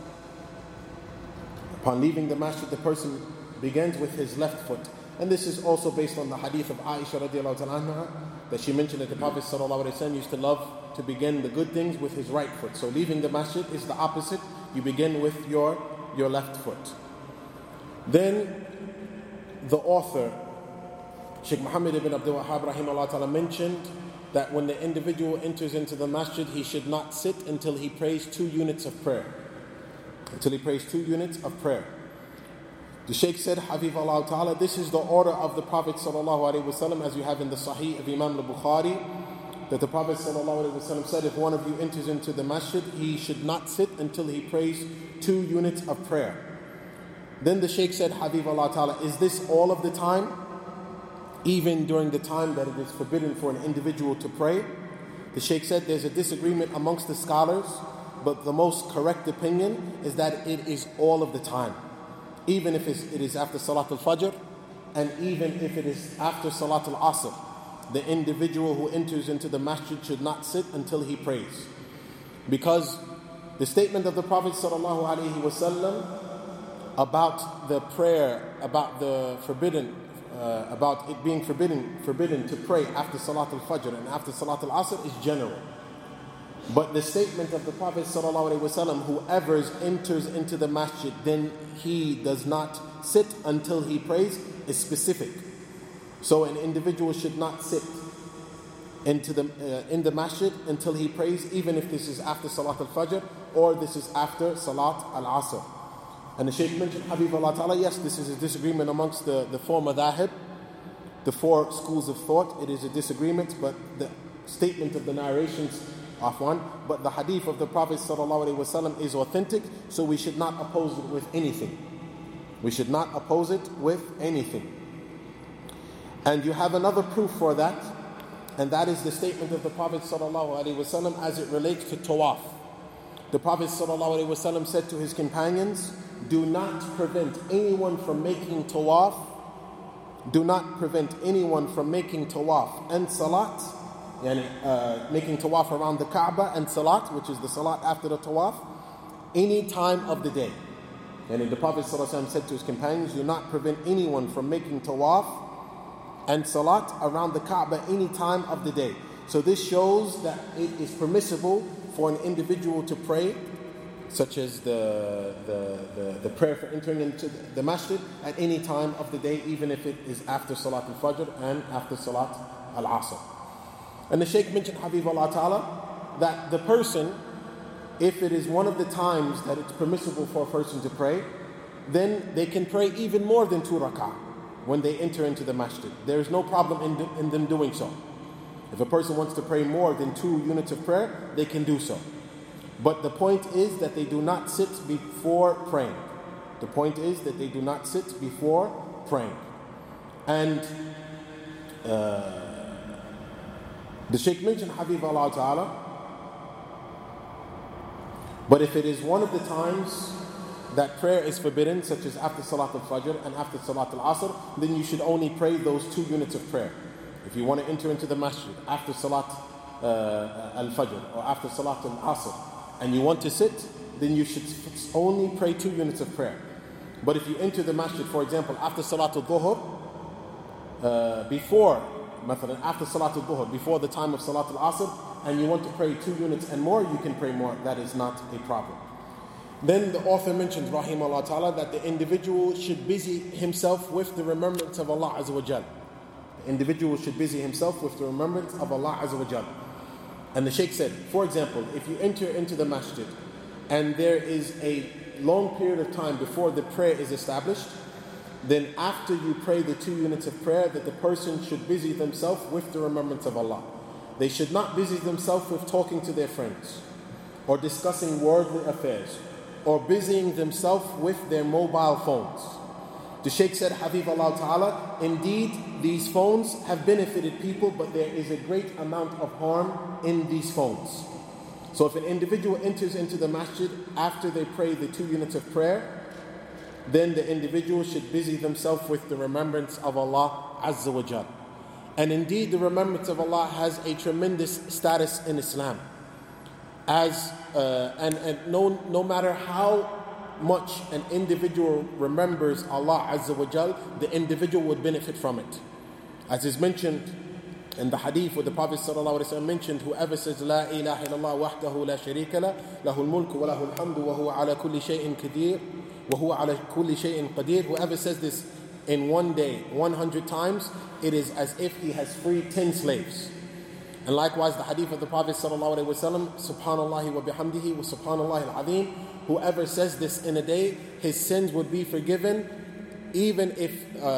A: Upon leaving the masjid, the person begins with his left foot. And this is also based on the hadith of Aisha radiallahu ta'ala anha, that she mentioned that the Prophet sallallahu alaihi wasallam used to love to begin the good things with his right foot. So leaving the masjid is the opposite. You begin with your left foot. Then the author, Shaykh Muhammad ibn Abdul Wahhab rahimahullah ta'ala, mentioned that when the individual enters into the masjid, he should not sit until he prays 2 units of prayer. Until he prays 2 units of prayer. The Shaykh said, Hafizahullah ta'ala, this is the order of the Prophet sallallahu alaihi wasallam, as you have in the Sahih of Imam al-Bukhari, that the Prophet sallallahu alaihi wasallam said, if one of you enters into the masjid, he should not sit until he prays 2 units of prayer. Then the Shaykh said, Hafizahullah ta'ala, is this all of the time? Even during the time that it is forbidden for an individual to pray? The Shaykh said there's a disagreement amongst the scholars, but the most correct opinion is that it is all of the time. Even if it is after Salat al-Fajr, and even if it is after Salat al-Asr, the individual who enters into the masjid should not sit until he prays. Because the statement of the Prophet sallallahu alaihi wasallam about the prayer, about the forbidden, about it being forbidden to pray after Salat al-Fajr and after Salat al-Asr is general. But the statement of the Prophet ﷺ, whoever enters into the masjid, then he does not sit until he prays, is specific. So an individual should not sit in the masjid until he prays, even if this is after Salat al-Fajr or this is after Salat al-Asr. And the Shaykh mentioned, Habibullah ta'ala, yes, this is a disagreement amongst the 4 madhahib, the 4 schools of thought. It is a disagreement, but the statement of the narrations of one, but the hadith of the Prophet ﷺ is authentic, so we should not oppose it with anything. We should not oppose it with anything. And you have another proof for that, and that is the statement of the Prophet ﷺ as it relates to tawaf. The Prophet ﷺ said to his companions, do not prevent anyone from making tawaf. Do not prevent anyone from making tawaf and salat, making tawaf around the Kaaba, and salat, which is the salat after the tawaf, any time of the day. And the Prophet ﷺ said to his companions, do not prevent anyone from making tawaf and salat around the Kaaba any time of the day. So this shows that it is permissible for an individual to pray, such as the prayer for entering into the masjid, at any time of the day, even if it is after Salat al-Fajr and after Salat al-Asr. And the Shaykh mentioned, Habibullah ta'ala, that the person, if it is one of the times that it's permissible for a person to pray, then they can pray even more than 2 rak'ah when they enter into the masjid. There is no problem in them doing so. If a person wants to pray more than 2 units of prayer, they can do so. But the point is that they do not sit before praying. The point is that they do not sit before praying. And the Shaykh mentioned, Habibullah ta'ala, but if it is one of the times that prayer is forbidden, such as after Salat al-Fajr and after Salat al-Asr, then you should only pray those 2 units of prayer. If you want to enter into the masjid after Salat al-Fajr or after Salat al-Asr, and you want to sit, then you should only pray 2 units of prayer. But if you enter the masjid, for example, after Salatul Dhuhr, after Salatul Dhuhr, before the time of Salatul Asr, and you want to pray 2 units and more, you can pray more. That is not a problem. Then the author mentions, rahimahullah ta'ala, that the individual should busy himself with the remembrance of Allah Azza wa Jal. The individual should busy himself with the remembrance of Allah Azza wa Jal. And the Shaykh said, for example, if you enter into the masjid and there is a long period of time before the prayer is established, then after you pray the 2 units of prayer, that the person should busy themselves with the remembrance of Allah. They should not busy themselves with talking to their friends, or discussing worldly affairs, or busying themselves with their mobile phones. The Shaykh said, Hafizahullah Ta'ala, indeed these phones have benefited people, but there is a great amount of harm in these phones. So if an individual enters into the masjid after they pray the 2 units of prayer, then the individual should busy themselves with the remembrance of Allah Azza wa Jal. And indeed the remembrance of Allah has a tremendous status in Islam. No matter how much an individual remembers Allah Azza wa Jal, the individual would benefit from it. As is mentioned in the hadith where the Prophet ﷺ mentioned, whoever says La ilaha illallah wahdahu la sharika la, lahul mulku wa lahul hamdu wa huwa ala kulli shay'in qadir, wa huwa ala kulli shay'in qadir, whoever says this in one day 100 times, it is as if he has freed 10 slaves. And likewise the hadith of the Prophet ﷺ, subhanallahi wa bihamdihi wa subhanallahi al-azim, whoever says this in a day, his sins would be forgiven even if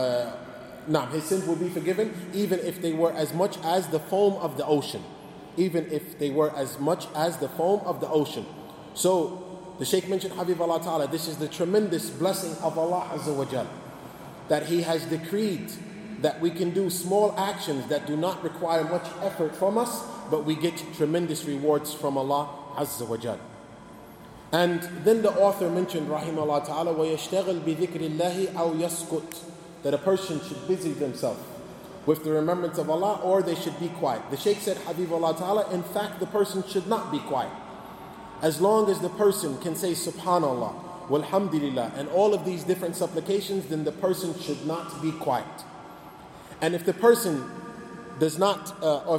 A: they were as much as the foam of the ocean. Even if they were as much as the foam of the ocean. So the Shaykh mentioned, Hafizahullah Ta'ala, this is the tremendous blessing of Allah Azza wa Jal, that He has decreed that we can do small actions that do not require much effort from us, but we get tremendous rewards from Allah Azza wa Jal. And then the author mentioned, rahimahullah ta'ala, وَيَشْتَغِلْ بِذِكْرِ اللَّهِ أَوْ يَسْكُتْ, that a person should busy themselves with the remembrance of Allah, or they should be quiet. The Shaykh said, Hafizahullah ta'ala, in fact the person should not be quiet. As long as the person can say Subhanallah, Walhamdulillah, and all of these different supplications, then the person should not be quiet. And if the person does not,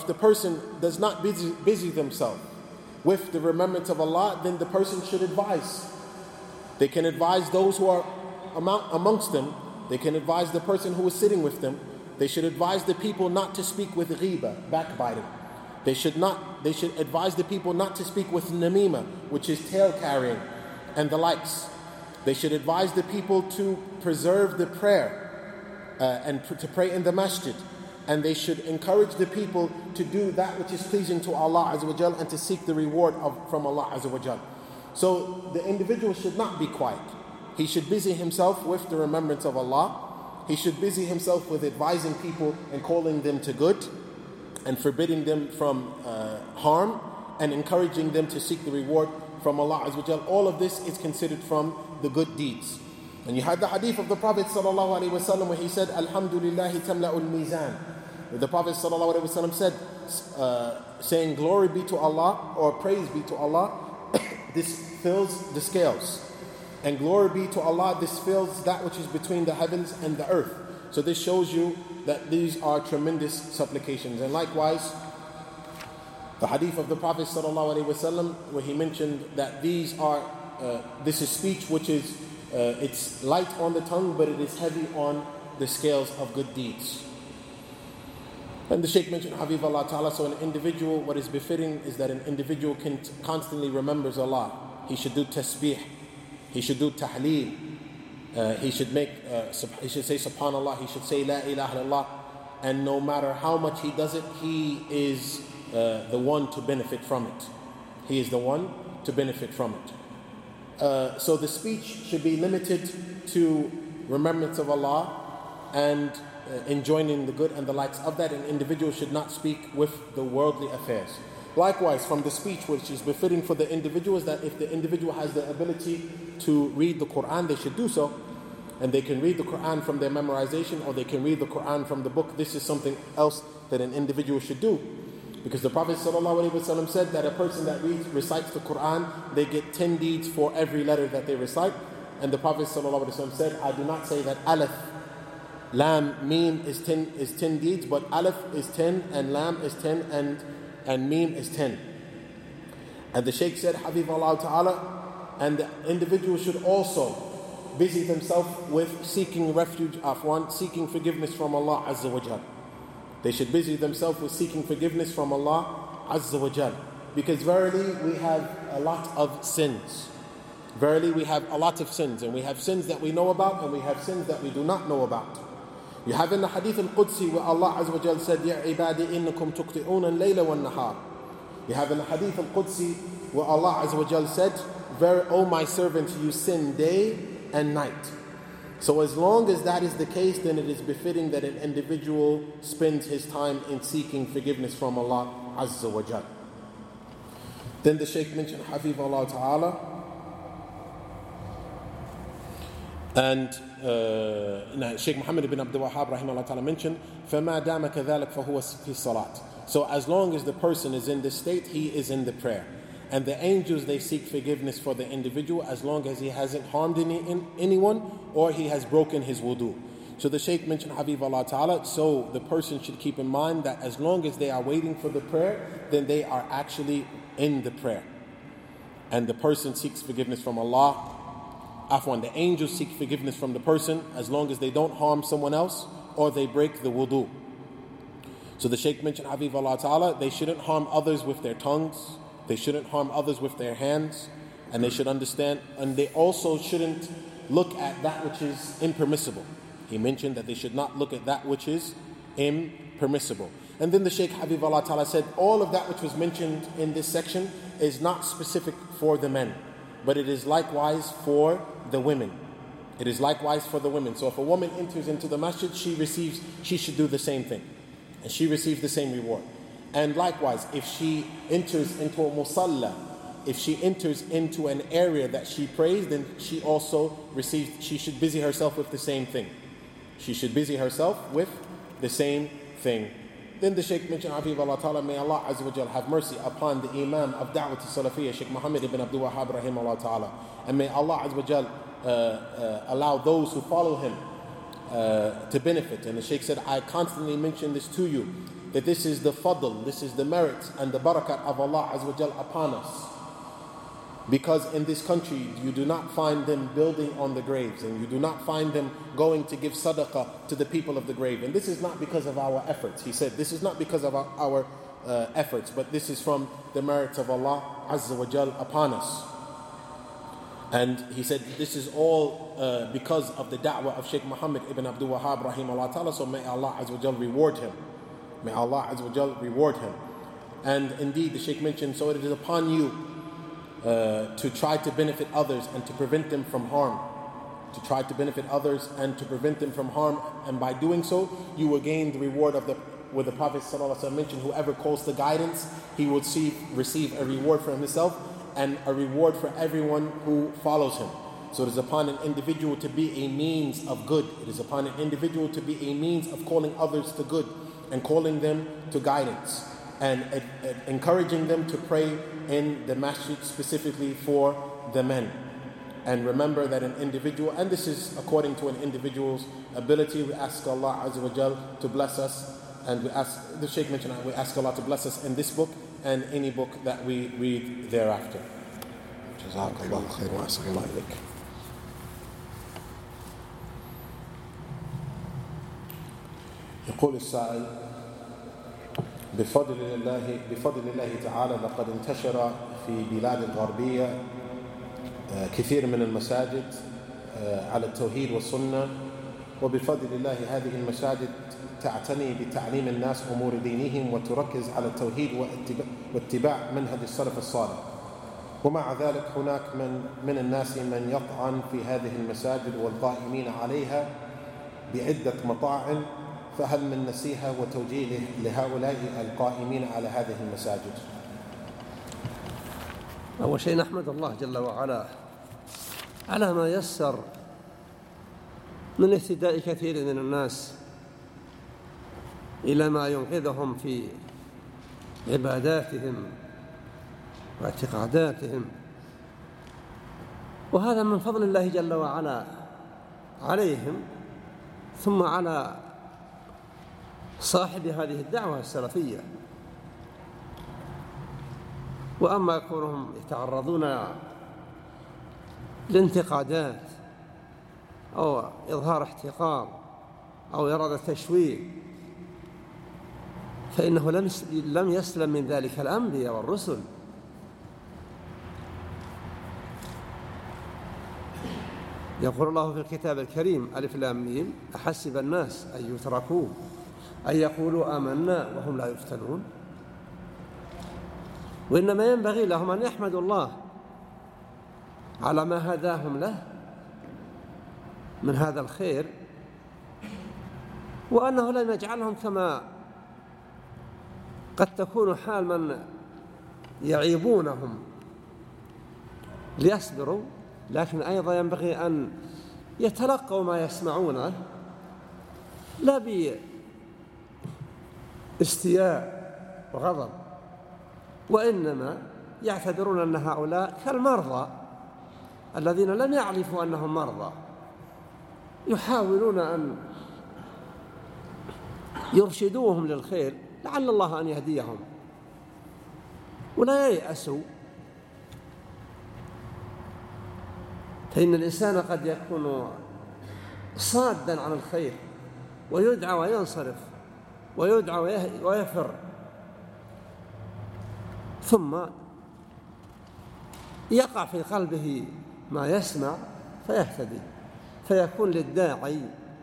A: busy themselves with the remembrance of Allah, then the person should advise. They can advise those who are amongst them. They can advise the person who is sitting with them. They should advise the people not to speak with ghiba, backbiting. They should advise the people not to speak with namima, which is tail carrying, and the likes. They should advise the people to preserve the prayer and to pray in the masjid. And they should encourage the people to do that which is pleasing to Allah Azza wa Jal and to seek the reward from Allah Azza wa Jal. So the individual should not be quiet. He should busy himself with the remembrance of Allah. He should busy himself with advising people and calling them to good and forbidding them from harm and encouraging them to seek the reward from Allah Azza wa Jal. All of this is considered from the good deeds. And you had the hadith of the Prophet sallallahu alaihi wasallam where he said, Alhamdulillahi tamla'ul mizan. The Prophet ﷺ said, saying glory be to Allah or praise be to Allah, this fills the scales. And glory be to Allah, this fills that which is between the heavens and the earth. So this shows you that these are tremendous supplications. And likewise, the hadith of the Prophet ﷺ where he mentioned that this is speech which is, it's light on the tongue, but it is heavy on the scales of good deeds. And the Shaykh mentioned, Hafizahullah Ta'ala, so an individual, what is befitting is that an individual can constantly remembers Allah. He should do tasbih, he should do tahleel, he should say subhanallah, he should say la ilaha illallah, and no matter how much he does it, he is the one to benefit from it. He is the one to benefit from it. So the speech should be limited to remembrance of Allah and enjoining the good and the likes of that. An individual should not speak with the worldly affairs. Likewise, from the speech which is befitting for the individual is that if the individual has the ability to read the Quran, they should do so. And they can read the Quran from their memorization, or they can read the Quran from the book. This is something else that an individual should do. Because the Prophet ﷺ said that a person that recites the Quran, they get 10 deeds for every letter that they recite. And the Prophet ﷺ said, I do not say that Alif, Lam, Mim is 10 deeds, but Alif is 10 and Lam is 10 and Mim is 10. And the Shaykh said, Hafizahullah Ta'ala, and the individual should also busy themselves with seeking refuge, seeking forgiveness from Allah Azza wa Jal. They should busy themselves with seeking forgiveness from Allah Azza wa Jal. Because verily we have a lot of sins. Verily we have a lot of sins. And we have sins that we know about and we have sins that we do not know about. You have in the Hadith al-Qudsi where Allah Azza wa Jal said, Ya ibadi innakum tuqti'una al-layla wal-nahar. You have in the Hadith al-Qudsi where Allah Azza wa Jal said, O my servants, you sin day and night. So as long as that is the case, then it is befitting that an individual spends his time in seeking forgiveness from Allah Azza wa Jal. Then the Shaykh mentioned Hafizahullah Ta'ala, and Shaykh Muhammad ibn Abdul Wahhab rahimahullah ta'ala mentioned, فَمَا دَامَ كَذَلِكَ فَهُوَ فِي الصَّلَاةِ. So as long as the person is in this state, he is in the prayer. And the angels, they seek forgiveness for the individual as long as he hasn't harmed anyone or he has broken his wudu. So the Shaykh mentioned Hafizahullah Ta'ala, so the person should keep in mind that as long as they are waiting for the prayer, then they are actually in the prayer. And the person seeks forgiveness from Allah. The angels seek forgiveness from the person as long as they don't harm someone else or they break the wudu. So the Shaykh mentioned Hafizahullah Ta'ala, they shouldn't harm others with their tongues. They shouldn't harm others with their hands, and they should understand, and they also shouldn't look at that which is impermissible. He mentioned that they should not look at that which is impermissible. And then the Shaykh Hafizahullah Ta'ala said, all of that which was mentioned in this section is not specific for the men, but it is likewise for the women. It is likewise for the women. So if a woman enters into the masjid, she should do the same thing, and she receives the same reward. And likewise, if she enters into a musalla, if she enters into an area that she prays, then she should busy herself with the same thing. She should busy herself with the same thing. Then the Shaykh mentioned, Hafizahullah Ta'ala, may Allah Azza wa Jal have mercy upon the Imam of Da'wat al-Salafiyya, Shaykh Muhammad ibn Abdul Wahhab rahimahullah Ta'ala. And may Allah Azza wa Jal allow those who follow him to benefit. And the Shaykh said, I constantly mention this to you, that this is the fadl, this is the merit and the barakat of Allah Azza wa Jal upon us. Because in this country, you do not find them building on the graves, and you do not find them going to give sadaqah to the people of the grave. And this is not because of our efforts. He said, this is not because of our efforts, but this is from the merits of Allah Azza wa Jal upon us. And he said, this is all because of the da'wah of Shaykh Muhammad ibn Abdul Wahhab rahimahullah ta'ala, so may Allah Azza wa Jal reward him. May Allah Azza wa Jal reward him. And indeed, the Shaykh mentioned, so it is upon you to try to benefit others and to prevent them from harm. To try to benefit others and to prevent them from harm. And by doing so, you will gain the reward of where the Prophet ﷺ mentioned, whoever calls to guidance, he will receive a reward for himself and a reward for everyone who follows him. So it is upon an individual to be a means of good. It is upon an individual to be a means of calling others to good and calling them to guidance and encouraging them to pray in the masjid specifically for the men. And remember that an individual, and this is according to an individual's ability, we ask Allah Azza wa Jal to bless us, and the Shaykh mentioned, we ask Allah to bless us in this book and any book that we read thereafter. Jazakallah khair wa ahsanallahu ilayk. يقول السائل بفضل الله تعالى لقد انتشر في بلاد الغربية كثير من المساجد على التوحيد والسنة، وبفضل الله هذه المساجد تعتني بتعليم الناس أمور دينهم وتركز على التوحيد واتباع منهج السلف الصالح. ومع ذلك هناك من الناس من يطعن في هذه المساجد والقائمين عليها بعدة مطاعن، فهل من نصيحة وتوجيه لهؤلاء القائمين على هذه المساجد؟
B: أول شيء نحمد الله جل وعلا على ما يسر من اهتداء كثير من الناس إلى ما ينقذهم في عباداتهم واعتقاداتهم. وهذا من فضل الله جل وعلا عليهم ثم على صاحب هذه الدعوة السلفية. وأما كونهم يتعرضون لانتقادات أو إظهار احتقار أو إرادة تشويه فإنه لم يسلم من ذلك الأنبياء والرسل. يقول الله في الكتاب الكريم: ألف لام ميم أحسب الناس أن يتركوا أن يقولوا آمنا وهم لا يفتنون. وإنما ينبغي لهم أن يحمدوا الله على ما هداهم له من هذا الخير، وأنه لم يجعلهم كما قد تكون حال من يعيبونهم ليصبروا، لكن أيضا ينبغي أن يتلقوا ما يسمعونه لا باستياء وغضب، وإنما يعتبرون أن هؤلاء كالمرضى الذين لم يعرفوا أنهم مرضى، يحاولون أن يرشدوهم للخير لعل الله أن يهديهم، ولا ييأسوا. فإن الإنسان قد يكون صادا عن الخير ويدعى وينصرف ويدعى ويفر، ثم يقع في قلبه ما يسمع فيهتدي، فيكون للداعي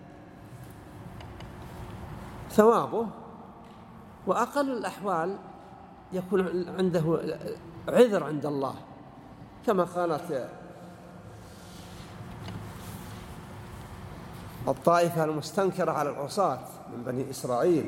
B: ثوابه، وأقل الأحوال يكون عنده عذر عند الله، كما قالت الطائفة المستنكرة على العصاة من بني إسرائيل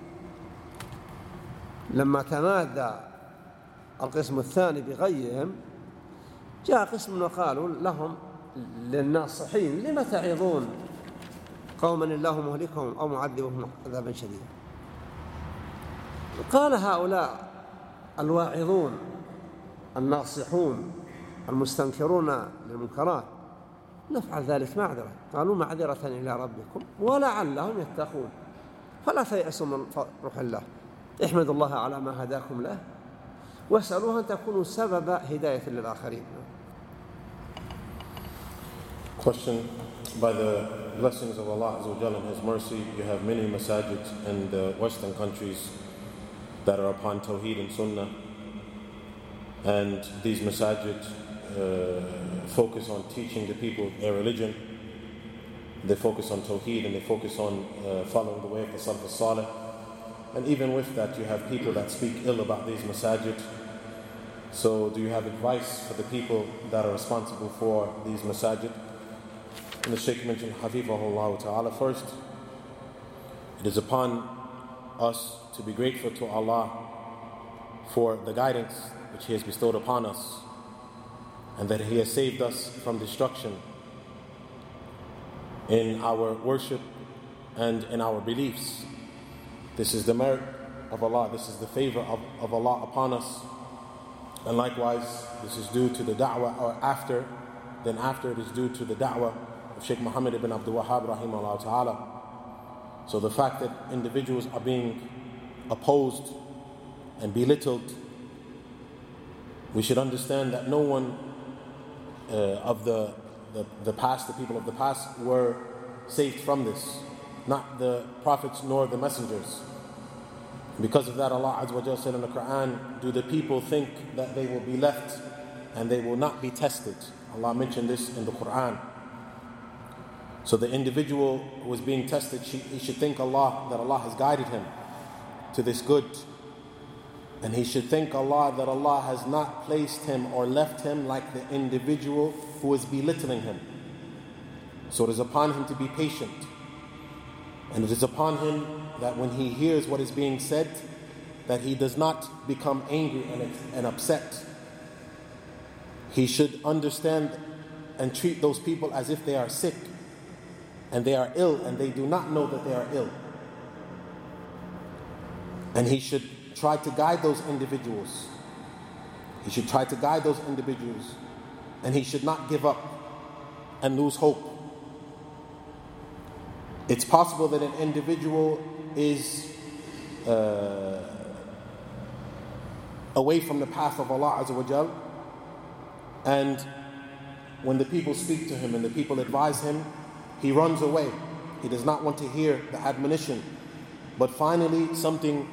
B: لما تمادى القسم الثاني بغيهم، جاء قسم وقالوا لهم للناصحين: لم تعظون قوما الله مهلكهم أو معذبهم عذابا شديدا؟ قال هؤلاء الواعظون الناصحون المستنكرون للمنكرات: نفعل ذلك معذرة. قالوا: معذرة إلى ربكم ولعلهم يتقون. فلا تيأسوا من روح الله، احمدوا الله على ما هداكم له واسألوه أن تكونوا سبب هداية للآخرين.
A: Question: by the blessings of Allah Azza wa Jalla and His mercy, you have many masajid in the Western countries that are upon Tawheed and Sunnah, and these masajid focus on teaching the people their religion. They focus on Tawheed and they focus on following the way of the Salaf al-Salih. And even with that, you have people that speak ill about these masajid. So do you have advice for the people that are responsible for these masajid? And the Shaykh mentioned, Hafifahullah Ta'ala, first, it is upon us to be grateful to Allah for the guidance which He has bestowed upon us, and that He has saved us from destruction in our worship and in our beliefs. This is the merit of Allah, this is the favor of Allah upon us. And likewise, this is due to the da'wah, or after it is due to the da'wah of Shaykh Muhammad ibn Abdul Wahhab rahimahullah ta'ala. So the fact that individuals are being opposed and belittled, we should understand that no one of the past, the people of the past, were saved from this, not the prophets nor the messengers. Because of that, Allah Azza wa Jalla said in the Quran, do the people think that they will be left and they will not be tested? Allah mentioned this in the Quran. So the individual who is being tested, he should thank Allah that Allah has guided him to this good. And he should thank Allah that Allah has not placed him or left him like the individual who is belittling him. So it is upon him to be patient. And it is upon him that when he hears what is being said, that he does not become angry and upset. He should understand and treat those people as if they are sick and they are ill and they do not know that they are ill. And he should should try to guide those individuals. He should try to guide those individuals, and he should not give up and lose hope. It's possible that an individual is away from the path of Allah Azza wa Jal, and when the people speak to him and the people advise him, he runs away. He does not want to hear the admonition. But finally something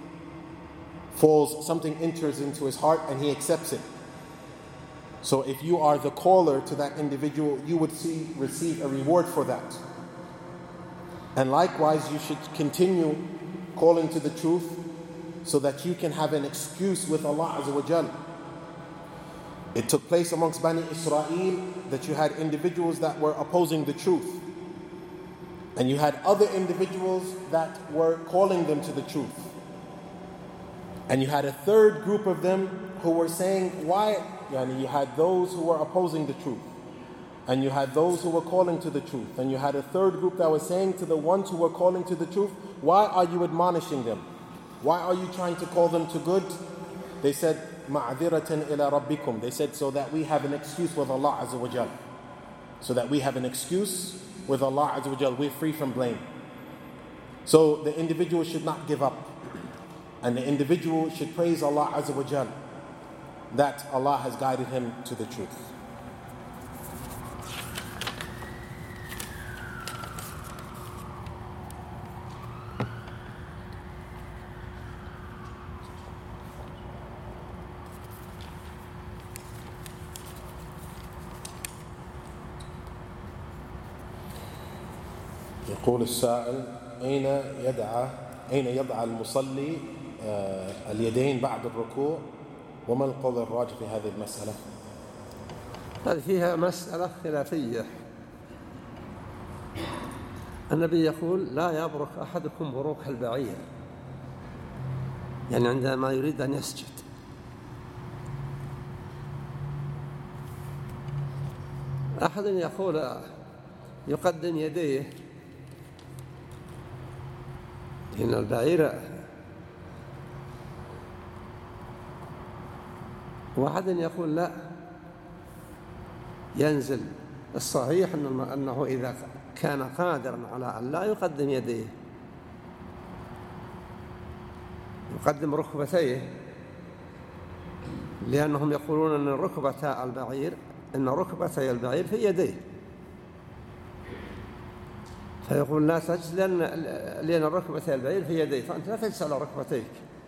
A: enters into his heart and he accepts it. So if you are the caller to that individual, you would receive a reward for that. And likewise, you should continue calling to the truth so that you can have an excuse with Allah Azza wa Jal. It took place amongst Bani Israel that you had individuals that were opposing the truth, and you had other individuals that were calling them to the truth, and you had a third group of them who were saying, why? You had those who were opposing the truth, and you had those who were calling to the truth, and you had a third group that was saying to the ones who were calling to the truth, why are you admonishing them? Why are you trying to call them to good? They said, ma'adhiratan ila rabbikum. They said, so that we have an excuse with Allah Azza wa Jal. So that we have an excuse with Allah Azza wa Jal. We're free from blame. So the individual should not give up. And the individual should praise Allah Azza wa Jal that Allah has guided him to the truth. يقول السائل أين يضع المصلي اليدين بعد الركوع، وما القول الراجح في هذه المسألة؟
B: هذه فيها مسألة خلافية. النبي يقول لا يبرك أحدكم بروك البعير، يعني عندما يريد أن يسجد. أحد يقول يقدم يديه، إن البعير، واحد يقول لا ينزل. الصحيح أنه إذا كان قادرا على أن لا يقدم يديه يقدم ركبتيه، لأنهم يقولون أن ركبتي البعير في يديه، فيقول لا تجلس لأن ركبتي البعير في يديه، فأنت لا تجلس على ركبتيك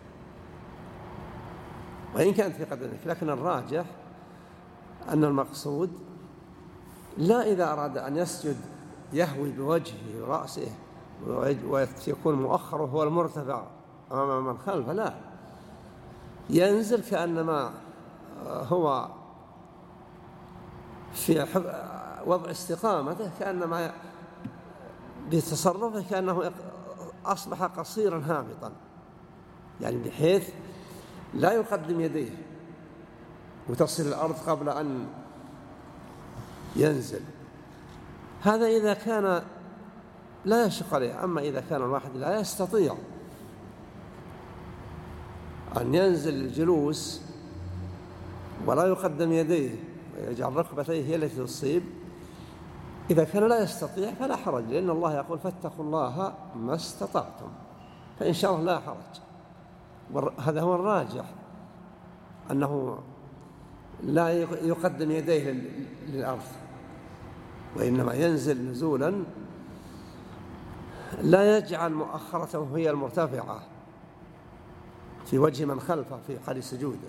B: وإن كانت في قدمك. لكن الراجح أن المقصود لا إذا أراد أن يسجد يهوي بوجهه ورأسه ويكون مؤخره هو المرتفع أمام من خلفه، لا، ينزل كأنما هو في وضع استقامته، كأنما بتصرفه كأنه أصبح قصيرا هابطا، يعني بحيث لا يقدم يديه وتصل الأرض قبل أن ينزل. هذا إذا كان لا يشق عليه. أما إذا كان الواحد لا يستطيع أن ينزل الجلوس ولا يقدم يديه ويجعل ركبتيه هي التي تصيب، إذا كان لا يستطيع فلا حرج، لأن الله يقول فاتقوا الله ما استطعتم، فإن شاء الله لا حرج. هذا هو الراجح، أنه لا يقدم يديه للأرض، وإنما ينزل نزولا لا يجعل مؤخرته هي المرتفعة في وجه من خلفه في حال سجوده.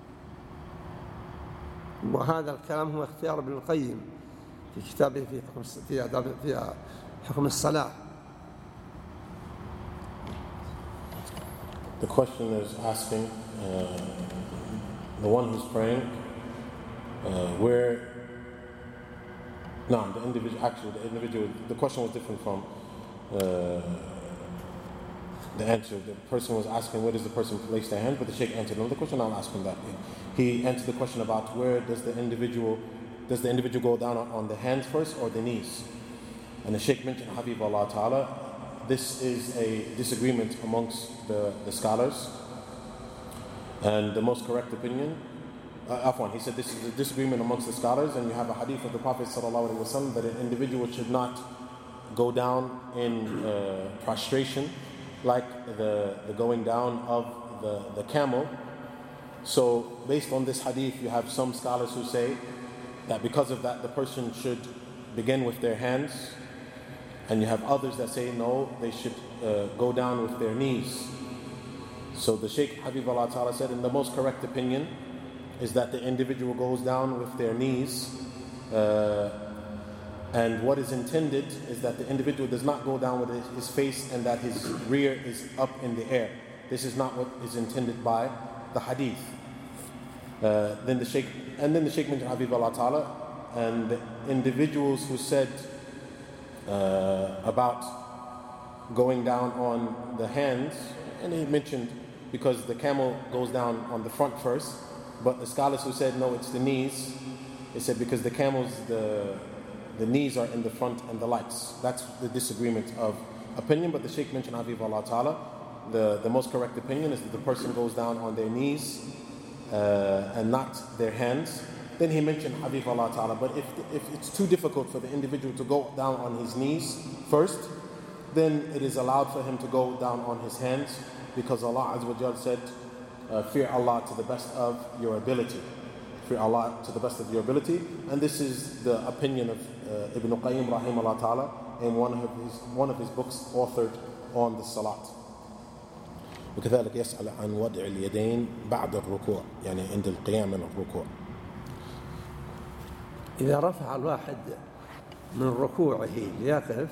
B: وهذا الكلام هو اختيار ابن القيم في كتابه في حكم الصلاة.
A: The question is asking the one who's praying the question was different from the answer. The person was asking where does the person place their hand, but the Sheikh answered another question. I'll ask him that. He answered the question about where does the individual go down on the hands first or the knees, and the Sheikh mentioned Habib Allah Ta'ala. This is a disagreement amongst the scholars, And the most correct opinion, he said this is a disagreement amongst the scholars, and you have a hadith of the Prophet ﷺ that an individual should not go down in prostration like the going down of the camel. So based on this hadith, you have some scholars who say that because of that the person should begin with their hands, and you have others that say no, they should go down with their knees. So the Shaykh Habibullah Ta'ala said, in the most correct opinion is that the individual goes down with their knees, and what is intended is that the individual does not go down with his face and that his rear is up in the air. This is not what is intended by the hadith. Then the Shaykh mentioned Habibullah Ta'ala and the individuals who said about going down on the hands, and he mentioned because the camel goes down on the front first, but the scholars who said no, it's the knees, they said because the camels, the knees are in the front and the lights. That's the disagreement of opinion, but the Shaykh mentioned Habibullah Ta'ala, the most correct opinion is that the person goes down on their knees and not their hands. Then he mentioned Habibullah Ta'ala, but if it's too difficult for the individual to go down on his knees first, then it is allowed for him to go down on his hands, because Allah Azza wa Jal said, fear Allah to the best of your ability. Fear Allah to the best of your ability. And this is the opinion of Ibn Qayyim rahimahullah ta'ala in one of his books authored on the salat.
C: وكذلك يسأل عن وضع اليدين بعد الركوع، يعني عند القيام من الركوع.
B: إذا رفع الواحد من ركوعه ليقف،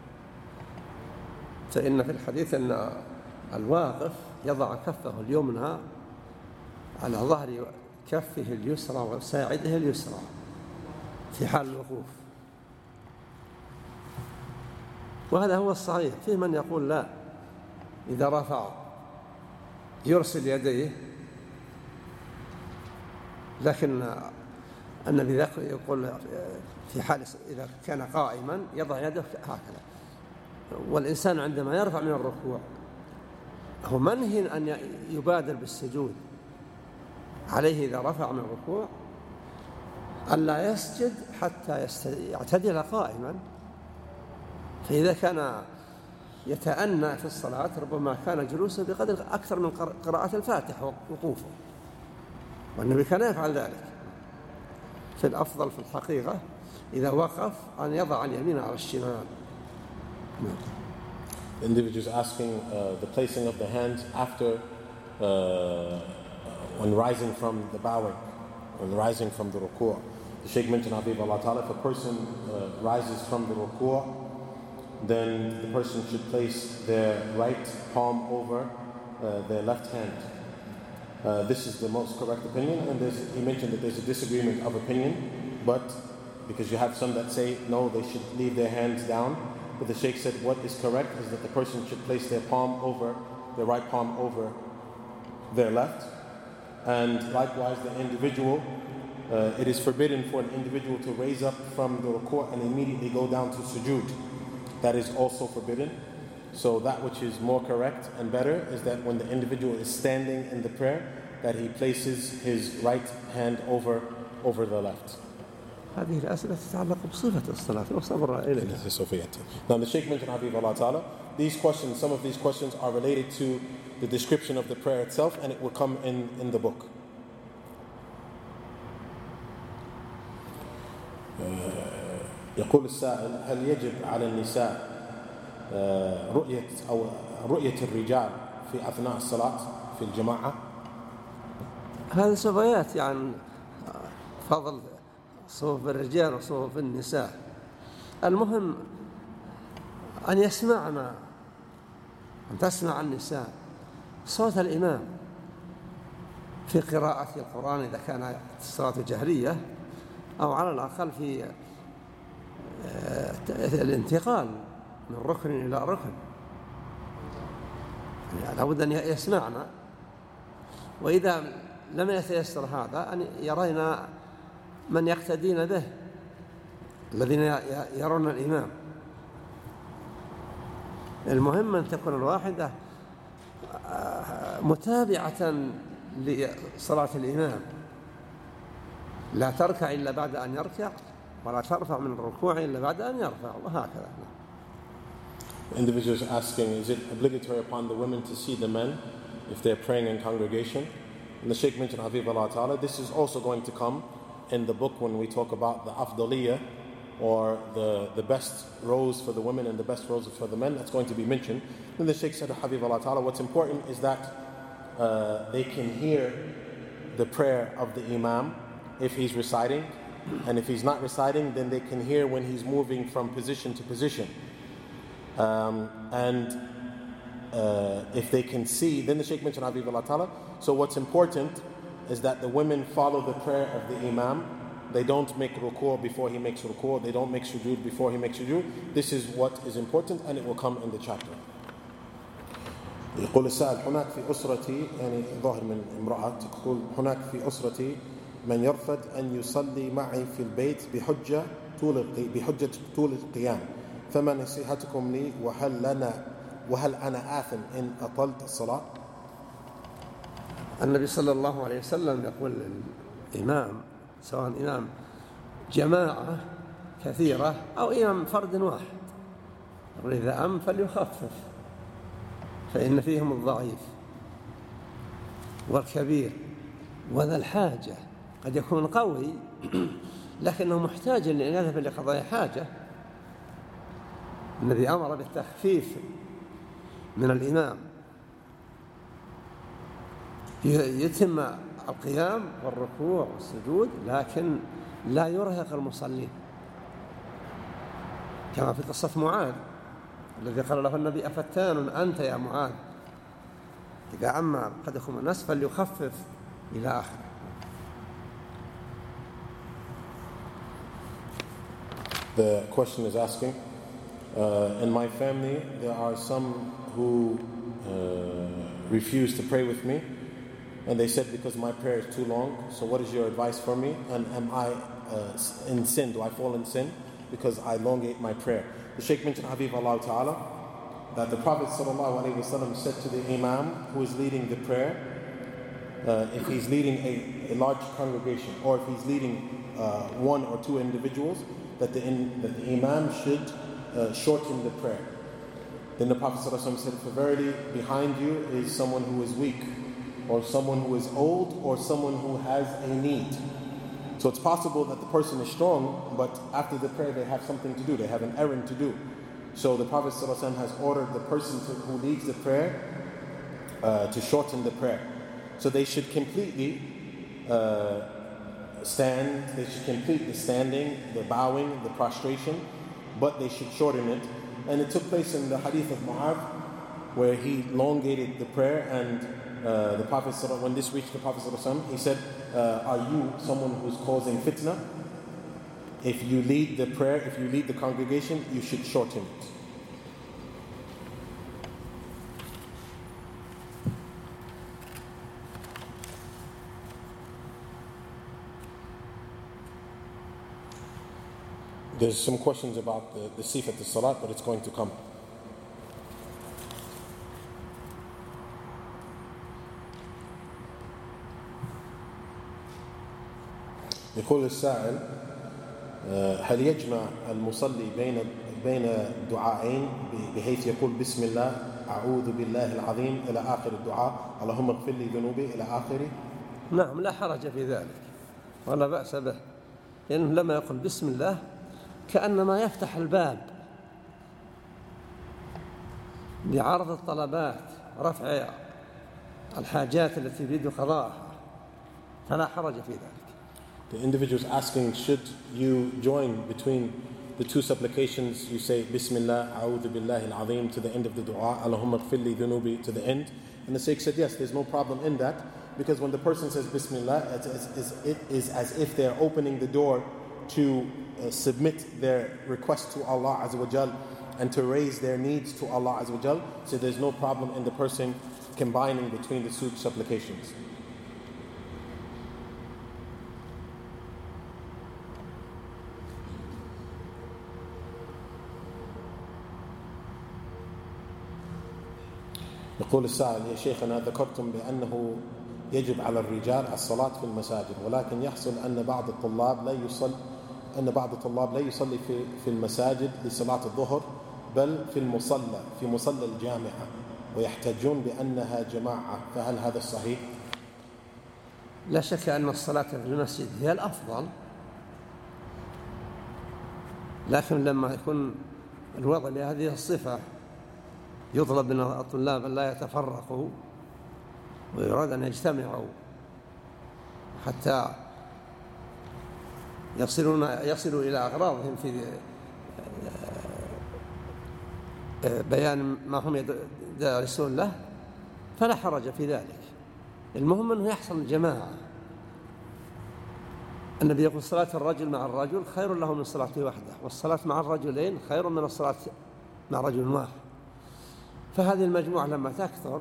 B: فإن في الحديث أن الواقف يضع كفه اليمنى على ظهر كفه اليسرى وساعده اليسرى في حال الوقوف، وهذا هو الصحيح. في من يقول لا، إذا رفع يرسل يديه، لكن النبي يقول في حال إذا كان قائما يضع يده هكذا. والإنسان عندما يرفع من الركوع هو منهي أن يبادر بالسجود، عليه إذا رفع من الركوع ألا يسجد حتى يعتدل قائما. فإذا كان يتأنى في الصلاة ربما كان جلوسه بقدر أكثر من قراءة الفاتحة ووقوفه، والنبي كان يفعل ذلك. في الأفضل في الحقيقة إذا وقف أن يضع اليمين على الشمال.
A: The individual is asking the placing of the hands after when rising from the bowing, when rising from the ruku'. The Shaykh mentioned Habibullah Ta'ala, if a person rises from the ruku', then the person should place their right palm over their left hand. This is the most correct opinion, and he mentioned that there's a disagreement of opinion, but because you have some that say no, they should leave their hands down. But the Shaykh said what is correct is that the person should place their right palm over their left. And likewise the individual, it is forbidden for an individual to raise up from the ruku' and immediately go down to sujood. That is also forbidden. So that which is more correct and better is that when the individual is standing in the prayer, that he places his right hand over the left.
B: هذه الأسئلة تتعلق بصفة الصلاة وصبر إليها.
A: Now the Shaykh mentioned Habibullah Ta'ala, some of these questions are related to the description of the prayer itself, and it will come in the book.
C: يقول السائل: هل يجب على النساء رؤية الرجال في أثناء الصلاة في الجماعة؟
B: هذا سوف يأتي عن فضل صفوف الرجال وصفوف النساء. المهم أن يسمعنا، أن تسمع النساء صوت الإمام في قراءة القرآن إذا كان الصلاة جهرية، أو على الأقل في الانتقال من ركن إلى ركن، يعني لابد أن يسمعنا. وإذا لم يتيسر هذا أن يرينا من يقتدين به، الذين يرون الإمام. المهم أن تكون الواحدة متابعة لصلاة الإمام، لا تركع إلا بعد أن يركع، ولا ترفع من الركوع إلا بعد أن يرفع، وهكذا.
C: Individuals asking, is it obligatory upon the women to see the men if they're praying in congregation? And the Shaykh mentioned, Hafidhullah Ta'ala, this is also going to come in the book when we talk about the afdaliyah, or the best rows for the women and the best rows for the men. That's going to be mentioned. Then the Shaykh said, Hafidhullah Ta'ala, what's important is that they can hear the prayer of the Imam if he's reciting, and if he's not reciting, then they can hear when he's moving from position to position. If they can see, then the Shaykh mentioned, Hafidhullah Ta'ala, so what's important is that the women follow the prayer of the Imam. They don't make ruku' before he makes ruku', they don't make sujood before he makes sujood. This is what is important, and it will come in the chapter. يقول السائل هناك في أسرتي، يعني ظاهر من امرأة، تقول هناك في أسرتي من يرفض أن يصلي معي في البيت بحجة طول القيام، فما نصيحتكم لي، وهل أنا آثم إن أطلت الصلاة؟
B: النبي صلى الله عليه وسلم يقول الإمام، سواء إمام جماعة كثيرة أو إمام فرد واحد، إذا أم فليخفف، فإن فيهم الضعيف والكبير وذا الحاجة. قد يكون قوي لكنه محتاج أن يذهب لقضاء حاجة. النبي أمر بالتخفيف من الإمام، يتم القيام والركوع والسجود، لكن لا يرهق المصلين، كما في قصة معاذ الذي قال له النبي أفتان أنت يا معاذ، إذا عم قدكم الناس فليخفف إلى آخر.
C: The question is asking, in my family there are some who refuse to pray with me, and they said because my prayer is too long, so what is your advice for me, and am I in sin, do I fall in sin because I elongate my prayer? The Shaykh mentioned, Hafidhullah Ta'ala, that the Prophet ﷺ said to the Imam who is leading the prayer, if he's leading a large congregation, or if he's leading one or two individuals, that the Imam should shorten the prayer. Then the Prophet ﷺ said, for verily behind you is someone who is weak, or someone who is old, or someone who has a need. So it's possible that the person is strong, but after the prayer they have something to do, they have an errand to do. So the Prophet ﷺ has ordered the person who leads the prayer to shorten the prayer. So they should completely stand, they should complete the standing, the bowing, the prostration, but they should shorten it. And it took place in the hadith of Mu'adh, where he elongated the prayer, and the Prophet, when this reached the Prophet, he said, are you someone who's causing fitna? If you lead the prayer, if you lead the congregation, you should shorten it. There's some questions about the sifat al-salat, but it's going to come. يقول السائل هل يجمع المصلي بين دعائين بحيث يقول بسم الله أعوذ بالله العظيم إلى آخر الدعاء اللهم اغفر لي ذنوبي إلى آخره؟
B: نعم، لا حرج في ذلك ولا بأس به، لأنه لما يقول بسم الله كأنما يفتح الباب لعرض الطلبات، رفع الحاجات التي يريد قضاءها، فلا حرج في ذلك.
C: The individual is asking, should you join between the two supplications? You say Bismillah, A'udhu Billahi Al-Azim to the end of the dua, Allahumma ghfir li dhunubi to the end. And the Shaykh said, yes, there's no problem in that, because when the person says Bismillah, it is as if they're opening the door to submit their request to Allah Azza wa Jal and to raise their needs to Allah Azza wa Jal. So there's no problem in the person combining between the two supplications. يقول السائل يا شيخنا ذكرتم بأنه يجب على الرجال الصلاة في المساجد، ولكن يحصل أن بعض الطلاب لا يصلي في المساجد لصلاة الظهر، بل في مصلى الجامعة، ويحتجون بأنها جماعة، فهل هذا صحيح؟
B: لا شك أن الصلاة في المسجد هي الأفضل، لكن لما يكون الوضع بهذه الصفة يطلب من الطلاب أن لا يتفرقوا ويراد أن يجتمعوا حتى يصلوا إلى أغراضهم في بيان ما هم يدرسون له، فلا حرج في ذلك. المهم أنه يحصل الجماعة. النبي يقول صلاة الرجل مع الرجل خير له من صلاته وحده، والصلاة مع الرجلين خير من الصلاة مع رجل واحد. فهذه المجموعة لما تكثر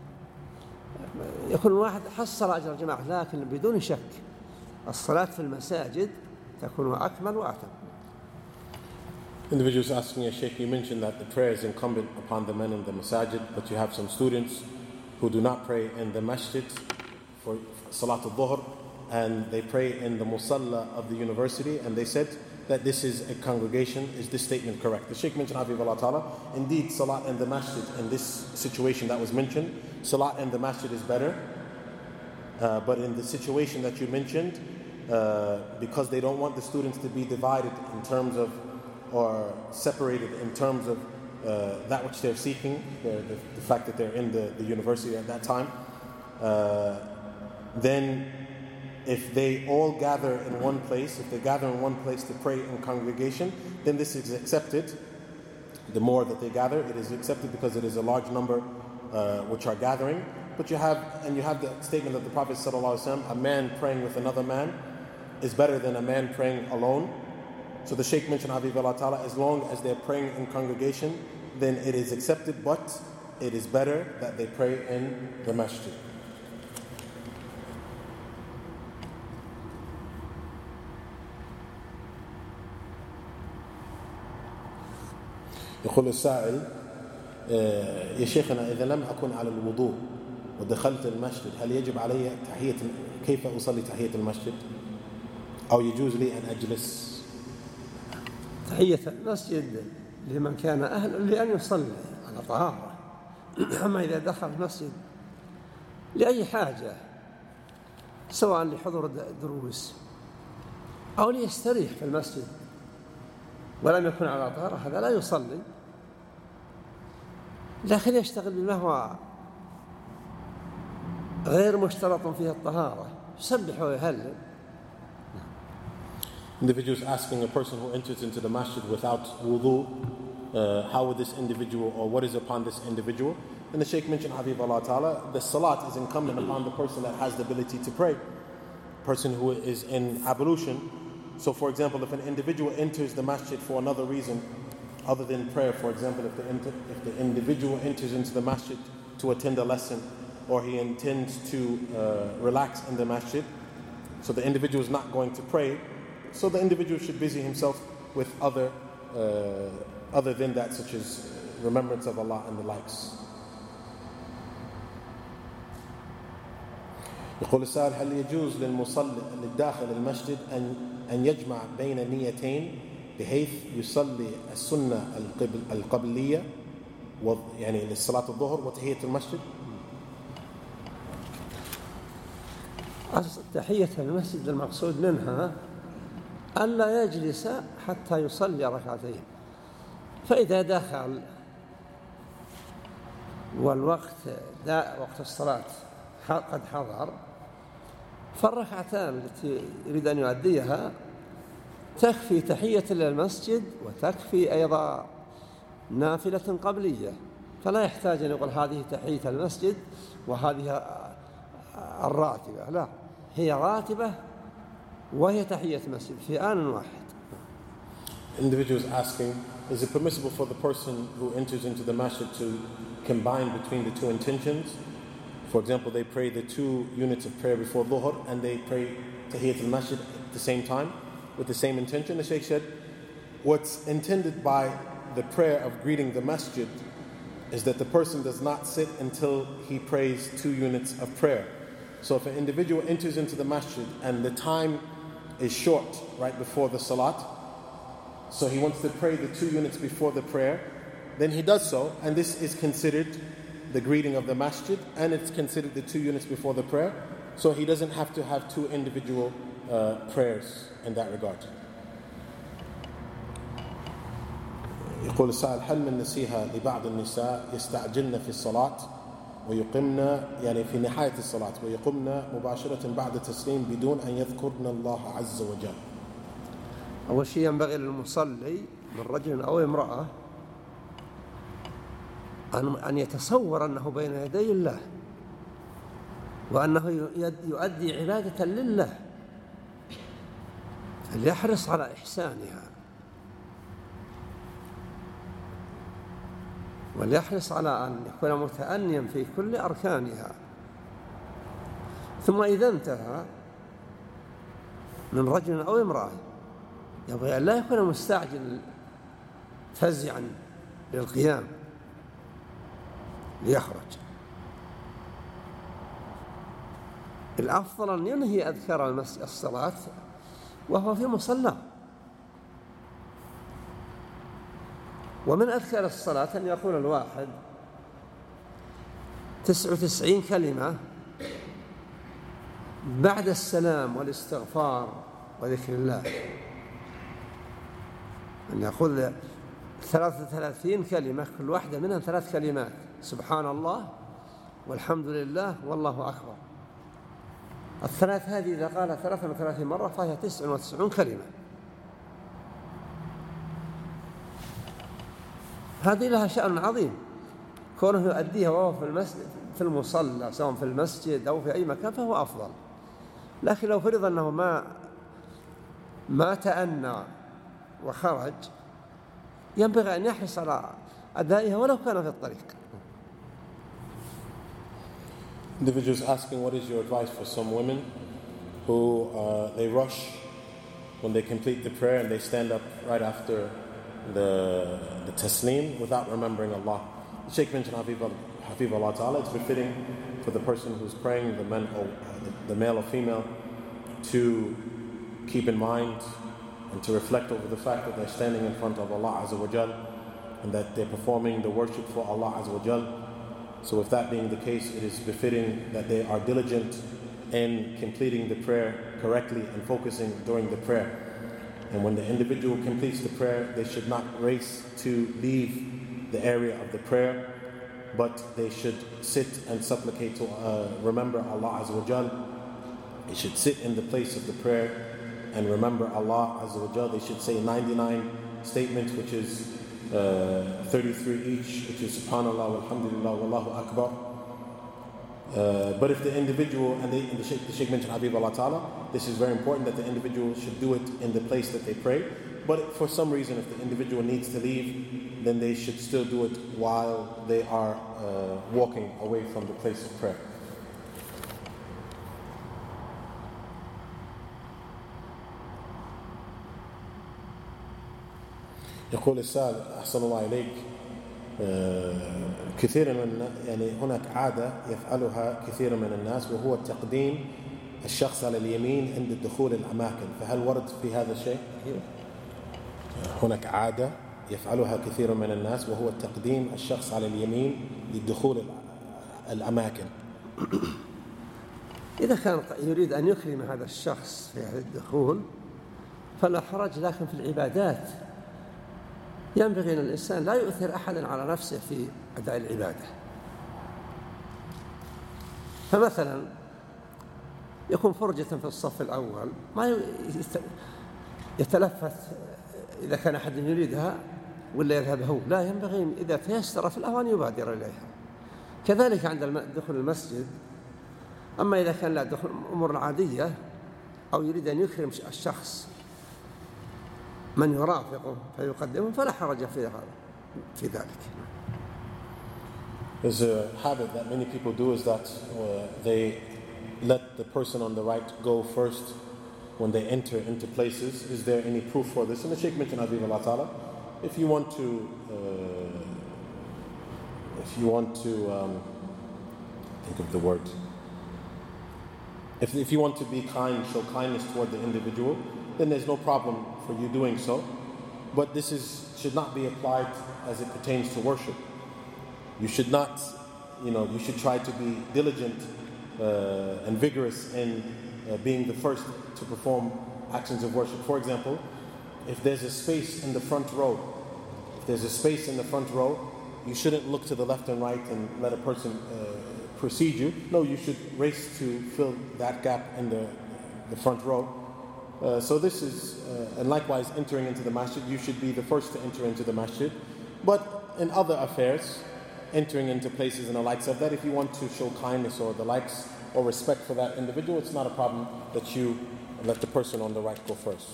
B: يكون واحد حصل أجر الجماعة، لكن بدون شك الصلاة في المساجد تكون أكمل وأتم.
C: Individuals asking a Sheikh, you mentioned that the prayer is incumbent upon the men in the masajid, but you have some students who do not pray in the masjid for Salat al-Dhuhr, and they pray in the musalla of the university, and they said that this is a congregation. Is this statement correct? The Sheikh mentioned, Hafidhullah Ta'ala, indeed Salat in the masjid in this situation that was mentioned, Salat in the masjid is better, but in the situation that you mentioned, because they don't want the students to be divided in terms of, or separated in terms of that which they're seeking, the fact that they're in the university at that time, then if they all gather in one place, if they gather in one place to pray in congregation, then this is accepted. The more that they gather, it is accepted because it is a large number which are gathering. But you have the statement of the Prophet ﷺ, a man praying with another man is better than a man praying alone. So the Shaykh mentioned, Habibullah Ta'ala, as long as they're praying in congregation, then it is accepted, but it is better that they pray in the masjid. يقول السائل يا شيخنا إذا لم أكن على الوضوء ودخلت المسجد هل يجب علي كيف أصلي تحية المسجد أو يجوز لي أن أجلس؟
B: تحية المسجد لمن كان أهل لأن يصلي على طهارة. أما إذا دخل المسجد لأي حاجة سواء لحضور الدروس أو ليستريح في المسجد ولم يكن على طهارة هذا لا يصلي، لكن يشتغل بما هو غير مشترط فيه الطهارة، يسبح ويهلل.
C: Individuals asking a person who enters into the masjid without wudu, how would this individual, or what is upon this individual? And the Shaykh mentioned, Habibullah Ta'ala, the salat is incumbent upon the person that has the ability to pray, person who is in ablution. So for example, if an individual enters the masjid for another reason other than prayer, for example, if the individual enters into the masjid to attend a lesson, or he intends to relax in the masjid, so the individual is not going to pray, so the individual should busy himself with other than that, such as remembrance of Allah and the likes. يقول السائل هل يجوز للداخل المسجد أن يجمع بين نيتين بحيث يصلي السنة القبلية يعني للصلاة الظهر وتحية المسجد؟
B: تحية المسجد المقصود منها ألا يجلس حتى يصلي ركعتين، فإذا دخل والوقت وقت الصلاة قد حضر فالركعتان التي يريد أن يؤديها تكفي تحية للمسجد وتكفي أيضا نافلة قبلية، فلا يحتاج أن يقول هذه تحية المسجد وهذه الراتبة، لا، هي راتبة وهي تحية مسجد في آن واحد.
C: Individuals asking, is it permissible for the person who enters into the masjid to combine between the two intentions? For example, they pray the 2 units of prayer before Dhuhr and they pray Tahiyyat al-Masjid at the same time with the same intention. The Shaykh said, what's intended by the prayer of greeting the masjid is that the person does not sit until he prays 2 units of prayer. So if an individual enters into the masjid and the time is short right before the salat, so he wants to pray the 2 units before the prayer, then he does so, and this is considered the greeting of the masjid, and it's considered the 2 units before the prayer, so he doesn't have to have 2 individual prayers in that regard. يقول السائل: هل من نسيها لبعض النساء يستعجلن في الصلاة ويقمن يعني في نهاية الصلاة ويقمن مباشرة بعد التسليم بدون أن يذكرن الله عز وجل؟
B: أول شيء ينبغي للمصلي من رجل أو امرأة أن يتصور أنه بين يدي الله وأنه يؤدي عبادة لله، فليحرص على إحسانها وليحرص على أن يكون متأنيا في كل أركانها. ثم إذا انتهى من رجل أو امرأة يبغي أن لا يكون مستعجل فزعا للقيام ليخرج. الأفضل أن ينهي أذكار الصلاة وهو في مصلى. ومن أذكار الصلاة أن يقول الواحد 99 كلمة بعد السلام والاستغفار وذكر الله، أن يقول 33 كلمة كل واحدة منها 3 كلمات: سبحان الله والحمد لله والله أكبر. الثلاث هذه إذا قالها 33 مرة فهي 99 كلمة. هذه لها شأن عظيم، كونه يؤديها وهو في المسجد في المصلى سواء في المسجد أو في أي مكان فهو أفضل. لكن لو فرض أنه ما تأنى وخرج ينبغي أن يحرص على أدائها ولو كان في الطريق.
C: Individuals asking, what is your advice for some women who they rush when they complete the prayer and they stand up right after the taslim without remembering Allah? The Shaykh mentioned, Hafidh Allah Ta'ala, it's befitting for the person who's praying, the male or female, to keep in mind and to reflect over the fact that they're standing in front of Allah Azza wa Jal and that they're performing the worship for Allah Azza wa Jal. So with that being the case, it is befitting that they are diligent in completing the prayer correctly and focusing during the prayer. And when the individual completes the prayer, they should not race to leave the area of the prayer, but they should sit and supplicate to remember Allah Azza wa Jal. They should sit in the place of the prayer and remember Allah Azza wa Jal. They should say 99 statements, which is 33 each, which is Subhanallah, Alhamdulillah, Wallahu Akbar. But if the individual, and the Shaykh mentioned, Hafidh Allah Ta'ala, this is very important that the individual should do it in the place that they pray. But for some reason, if the individual needs to leave, then they should still do it while they are walking away from the place of prayer. يقول السائل: أحسن الله إليك، كثيرا من يعني هناك عادة يفعلها كثير من الناس وهو تقديم الشخص على اليمين عند دخول الأماكن، فهل ورد في هذا الشيء؟ هناك عادة يفعلها كثير من الناس وهو تقديم الشخص على اليمين لدخول الأماكن.
B: إذا كان يريد أن يكرم هذا الشخص في الدخول فلا حرج، لكن في العبادات ينبغي أن الإنسان لا يؤثر أحدا على نفسه في أداء العبادة. فمثلا يكون فرجة في الصف الأول ما يتلفت إذا كان أحد يريدها ولا يذهب هو، لا، ينبغي إذا تيسر في الأوان يبادر إليها. كذلك عند دخول المسجد. أما إذا كان لا دخول أمور العادية أو يريد أن يكرم الشخص من يرافقه فيقدمه فلا حرج في ذلك.
C: There's a habit that many people do is that they let the person on the right go first when they enter into places. Is there any proof for this? And the Shaykh mentioned, Hafidh Allah Ta'ala, if you want to think of the word, If you want to be kind, show kindness toward the individual, then there's no problem for you doing so. But this should not be applied as it pertains to worship. You should not, you should try to be diligent and vigorous in being the first to perform actions of worship. For example, if there's a space in the front row, you shouldn't look to the left and right and let a person precede you. No, you should race to fill that gap in the front row. So this is, and likewise entering into the masjid, you should be the first to enter into the masjid. But in other affairs, entering into places and the likes of that, if you want to show kindness or the likes or respect for that individual, it's not a problem that you let the person on the right go first.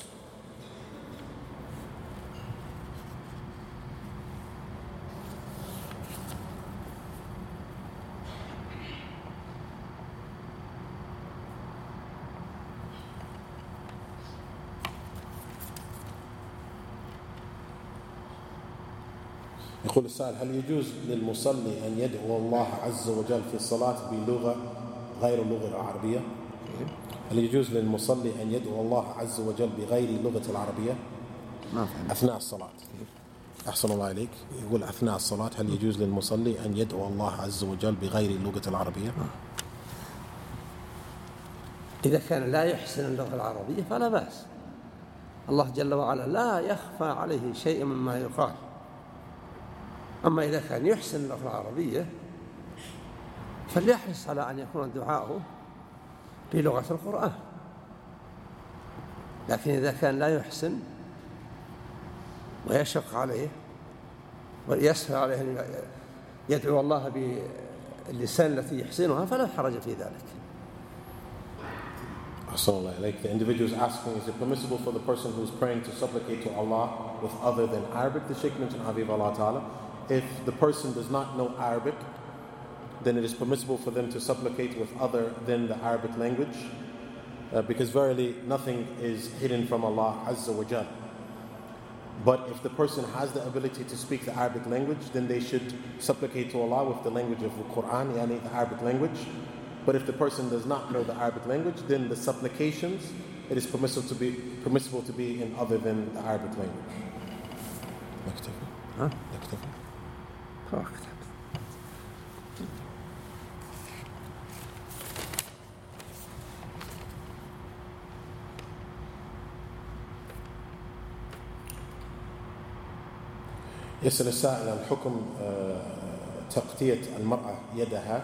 C: يقول السائل: هل يجوز للمصلي أن يدعو الله عز وجل في الصلاة بلغة غير اللغة العربية؟ هل يجوز للمصلي أن يدعو الله عز وجل بغير اللغة العربية أثناء الصلاة؟ أحسن الله عليك. يقول أثناء الصلاة هل يجوز للمصلي أن يدعو الله عز وجل بغير اللغة العربية؟
B: إذا كان لا يحسن اللغة العربية فلا بأس. الله جل وعلا لا يخفى عليه شيء مما يقال. أما إذا كان يحسن اللغة العربية فليحرص على أن يكون دعاؤه بلغة القرآن. لكن إذا كان لا يحسن ويشق عليه ويسهل عليه أن يدعو الله باللسان التي يحسنها فلا حرج في ذلك.
C: Like the individual is asking, is it permissible for the person who is praying to supplicate to Allah with other than Arabic? The Shaykh mentioned, Habib Allah Ta'ala, if the person does not know Arabic, then it is permissible for them to supplicate with other than the Arabic language, because verily nothing is hidden from Allah Azza wa Jal. But if the person has the ability to speak the Arabic language, then they should supplicate to Allah with the language of the Quran, yani the Arabic language. But if the person does not know the Arabic language, then the supplications, it is permissible to be in other than the Arabic language. يسأل السائل عن حكم تغطية المرأة يدها،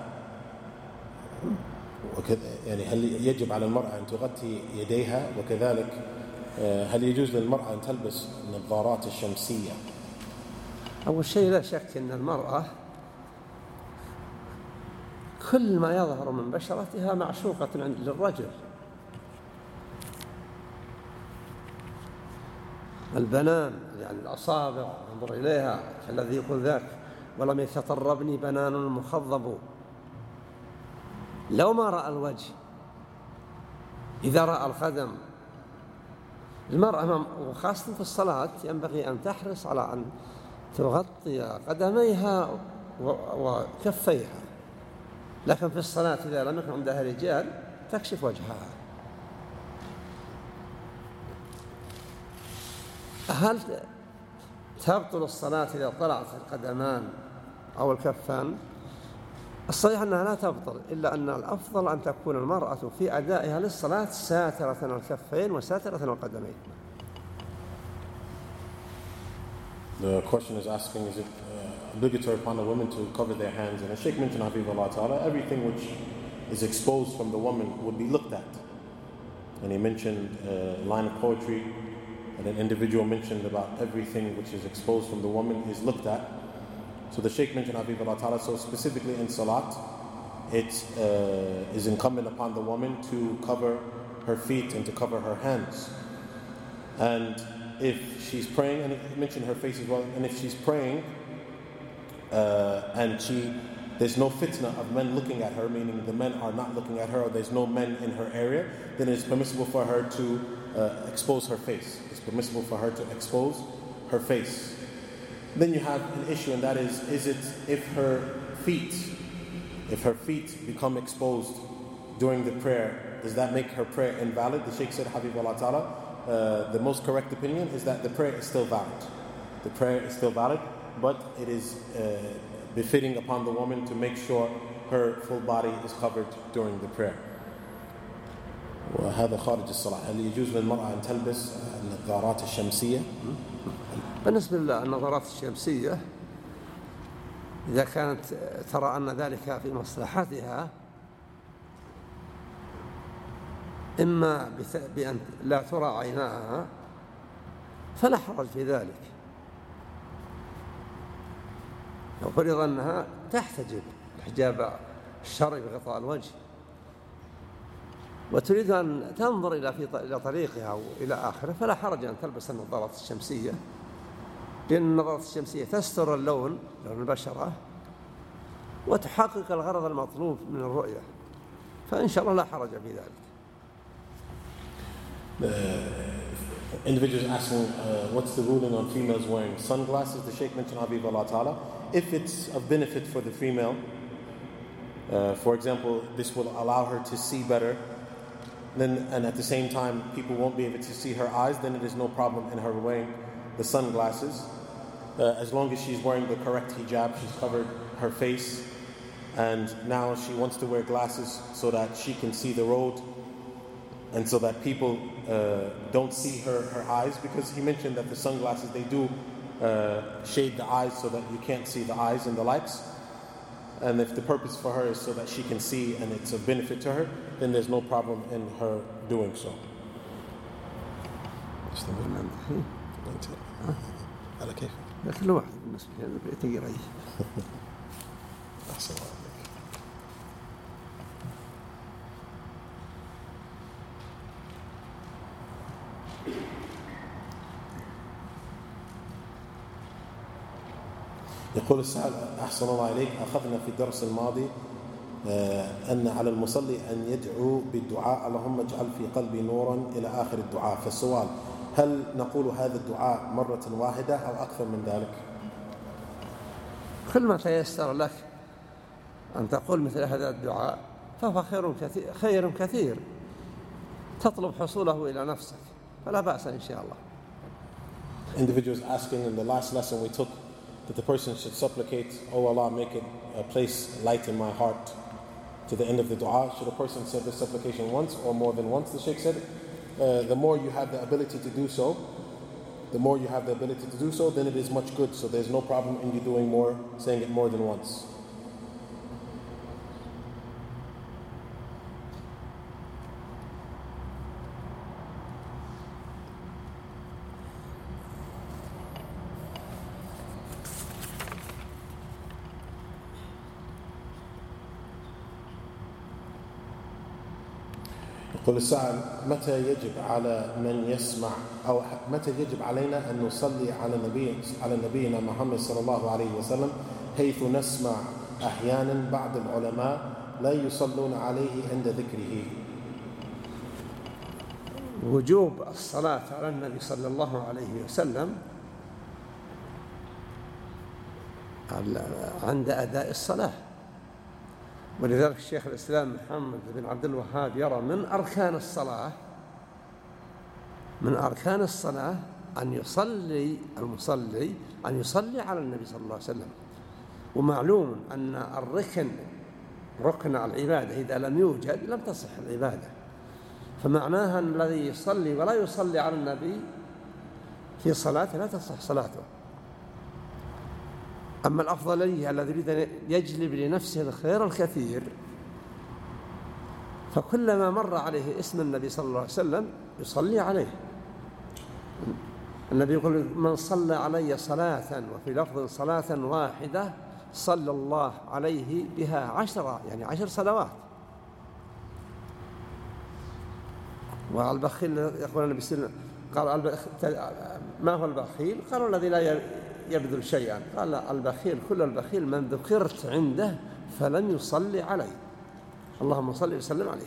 C: يعني هل يجب على المرأة أن تغطي يديها، وكذلك هل يجوز للمرأة أن تلبس النظارات الشمسية؟
B: أول شيء لا شك أن المرأة كل ما يظهر من بشرتها معشوقة للرجل. البنان يعني الأصابع انظر إليها الذي يقول ذاك ولم يتطربني بنان مخضب. لو ما رأى الوجه، إذا رأى القدم، المرأة وخاصة في الصلاة ينبغي أن تحرص على أن تغطي قدميها وكفيها، لكن في الصلاة إذا لم يكن عندها رجال تكشف وجهها. هل تبطل الصلاة إذا طلعت القدمان أو الكفان؟ الصحيح أنها لا تبطل، إلا أن الأفضل أن تكون المرأة في أدائها للصلاة ساترة الكفين وساترة القدمين.
C: The question is asking, is it obligatory upon a woman to cover their hands? And as Shaykh mentioned, Habib Allah Ta'ala, everything which is exposed from the woman would be looked at. And he mentioned a line of poetry, and an individual mentioned about everything which is exposed from the woman is looked at. So the Shaykh mentioned, Habib Allah Ta'ala, so specifically in Salat, it is incumbent upon the woman to cover her feet and to cover her hands. And if she's praying, and he mentioned her face as well, and if she's praying and there's no fitna of men looking at her, meaning the men are not looking at her, or there's no men in her area, then it's permissible for her to expose her face. It's permissible for her to expose her face. Then you have an issue, and that is it if her feet become exposed during the prayer, does that make her prayer invalid? The Shaykh said, Habibullah Ta'ala, the most correct opinion is that the prayer is still valid. The prayer is still valid, but it is befitting upon the woman to make sure her full body is covered during the prayer. وهذا خارج الصلاة. هل يجوز للمرأة أن تلبس النظارات الشمسية؟
B: بالنسبة للنظارات الشمسية إذا كانت ترى أن ذلك في مصلحتها، إما بأن لا ترى عيناها فلا حرج في ذلك. لو فرض أنها تحتجب الحجاب الشرعي بغطاء الوجه وتريد أن تنظر إلى طريقها أو إلى آخره فلا حرج أن تلبس النظارات الشمسية، لأن النظارات الشمسية تستر لون البشرة وتحقق الغرض المطلوب من الرؤية، فإن شاء الله لا حرج في ذلك.
C: The individual is asking what's the ruling on females wearing sunglasses. The Shaykh mentioned Habibullah Ta'ala, if it's of benefit for the female, for example, this will allow her to see better, then, and at the same time people won't be able to see her eyes, then it is no problem in her wearing the sunglasses, as long as she's wearing the correct hijab, she's covered her face, and now she wants to wear glasses so that she can see the road and so that people don't see her eyes, because he mentioned that the sunglasses, they do shade the eyes so that you can't see the eyes and the lights. And if the purpose for her is so that she can see and it's of benefit to her, then there's no problem in her doing so.
A: على كيف؟
B: كل واحد بالنسبة لي تقرأ.
A: أحسن الله عليك. يقول السائل أحسن الله عليك، أخذنا في الدرس الماضي أن على المصلي أن يدعو بالدعاء اللهم اجعل في قلبي نورا إلى آخر الدعاء، فالسؤال هل نقول هذا الدعاء مرة واحدة أو أكثر من ذلك؟
B: كل ما تيسر لك أن تقول مثل هذا الدعاء فهو خير كثير تطلب حصوله إلى نفسك، فلا بأس إن شاء الله.
C: Individuals asking in the last lesson we took that the person should supplicate, oh Allah, make it a place light in my heart to the end of the dua. Should a person say this supplication once or more than once? The Shaykh said, the more you have the ability to do so, then it is much good. So there's no problem in you doing more, saying it more than once. يقول السائل متى يجب على من يسمع أو متى يجب علينا أن نصلي على نبينا محمد صلى الله عليه وسلم، حيث نسمع أحيانا بعض العلماء لا يصلون عليه عند ذكره؟
B: وجوب الصلاة على النبي صلى الله عليه وسلم عند أداء الصلاة، ولذلك الشيخ الإسلام محمد بن عبد الوهاب يرى من أركان الصلاة أن يصلي المصلي على النبي صلى الله عليه وسلم. ومعلوم أن ركن العبادة إذا لم يوجد لم تصح العبادة، فمعناها أن الذي يصلي ولا يصلي على النبي في صلاته لا تصح صلاته. أما الأفضلية الذي يريد أن يجلب لنفسه الخير الكثير فكلما مر عليه اسم النبي صلى الله عليه وسلم يصلي عليه. النبي يقول من صلى علي صلاة، وفي لفظ صلاة واحدة صلى الله عليه بها 10، يعني 10 صلوات. والبخيل يقول النبي صلى الله عليه وسلم قال ما هو البخيل؟ قالوا الذي لا يبذل شيئا. قال البخيل كل البخيل من ذكرت عنده فلم يصلي عليه، اللهم صل وسلم عليه.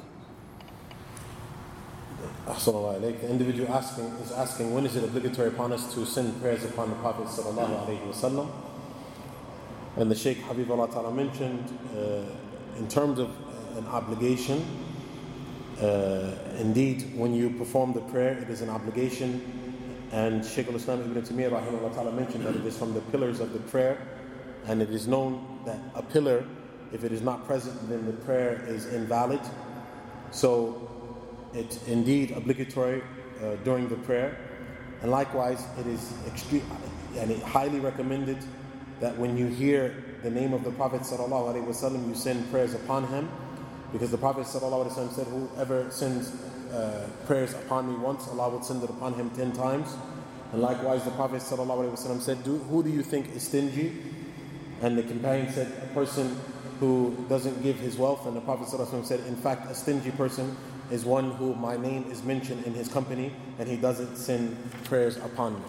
C: Ahsanallah alayk. The individual is asking when is it obligatory upon us to send prayers upon the Prophet sallallahu alayhi wasallam? And the Shaykh Habibullah Ta'ala mentioned in terms of an obligation, indeed, when you perform the prayer, it is an obligation. And Shaykh al-Islam Ibn Taymiyyah rahimahullah ta'ala mentioned that it is from the pillars of the prayer, and it is known that a pillar, if it is not present, then the prayer is invalid. So it's indeed obligatory during the prayer. And likewise, it is highly recommended that when you hear the name of the Prophet sallallahu alaihi wasallam, you send prayers upon him, because the Prophet sallallahu alaihi wasallam said, whoever sends prayers upon me once, Allah will send it upon him 10 times. And likewise, the Prophet sallallahu alaihi wasallam said, who do you think is stingy? And the companion said, a person who doesn't give his wealth. And the Prophet sallallahu alaihi wasallam said, in fact, a stingy person is one who my name is mentioned in his company and he doesn't send prayers upon me.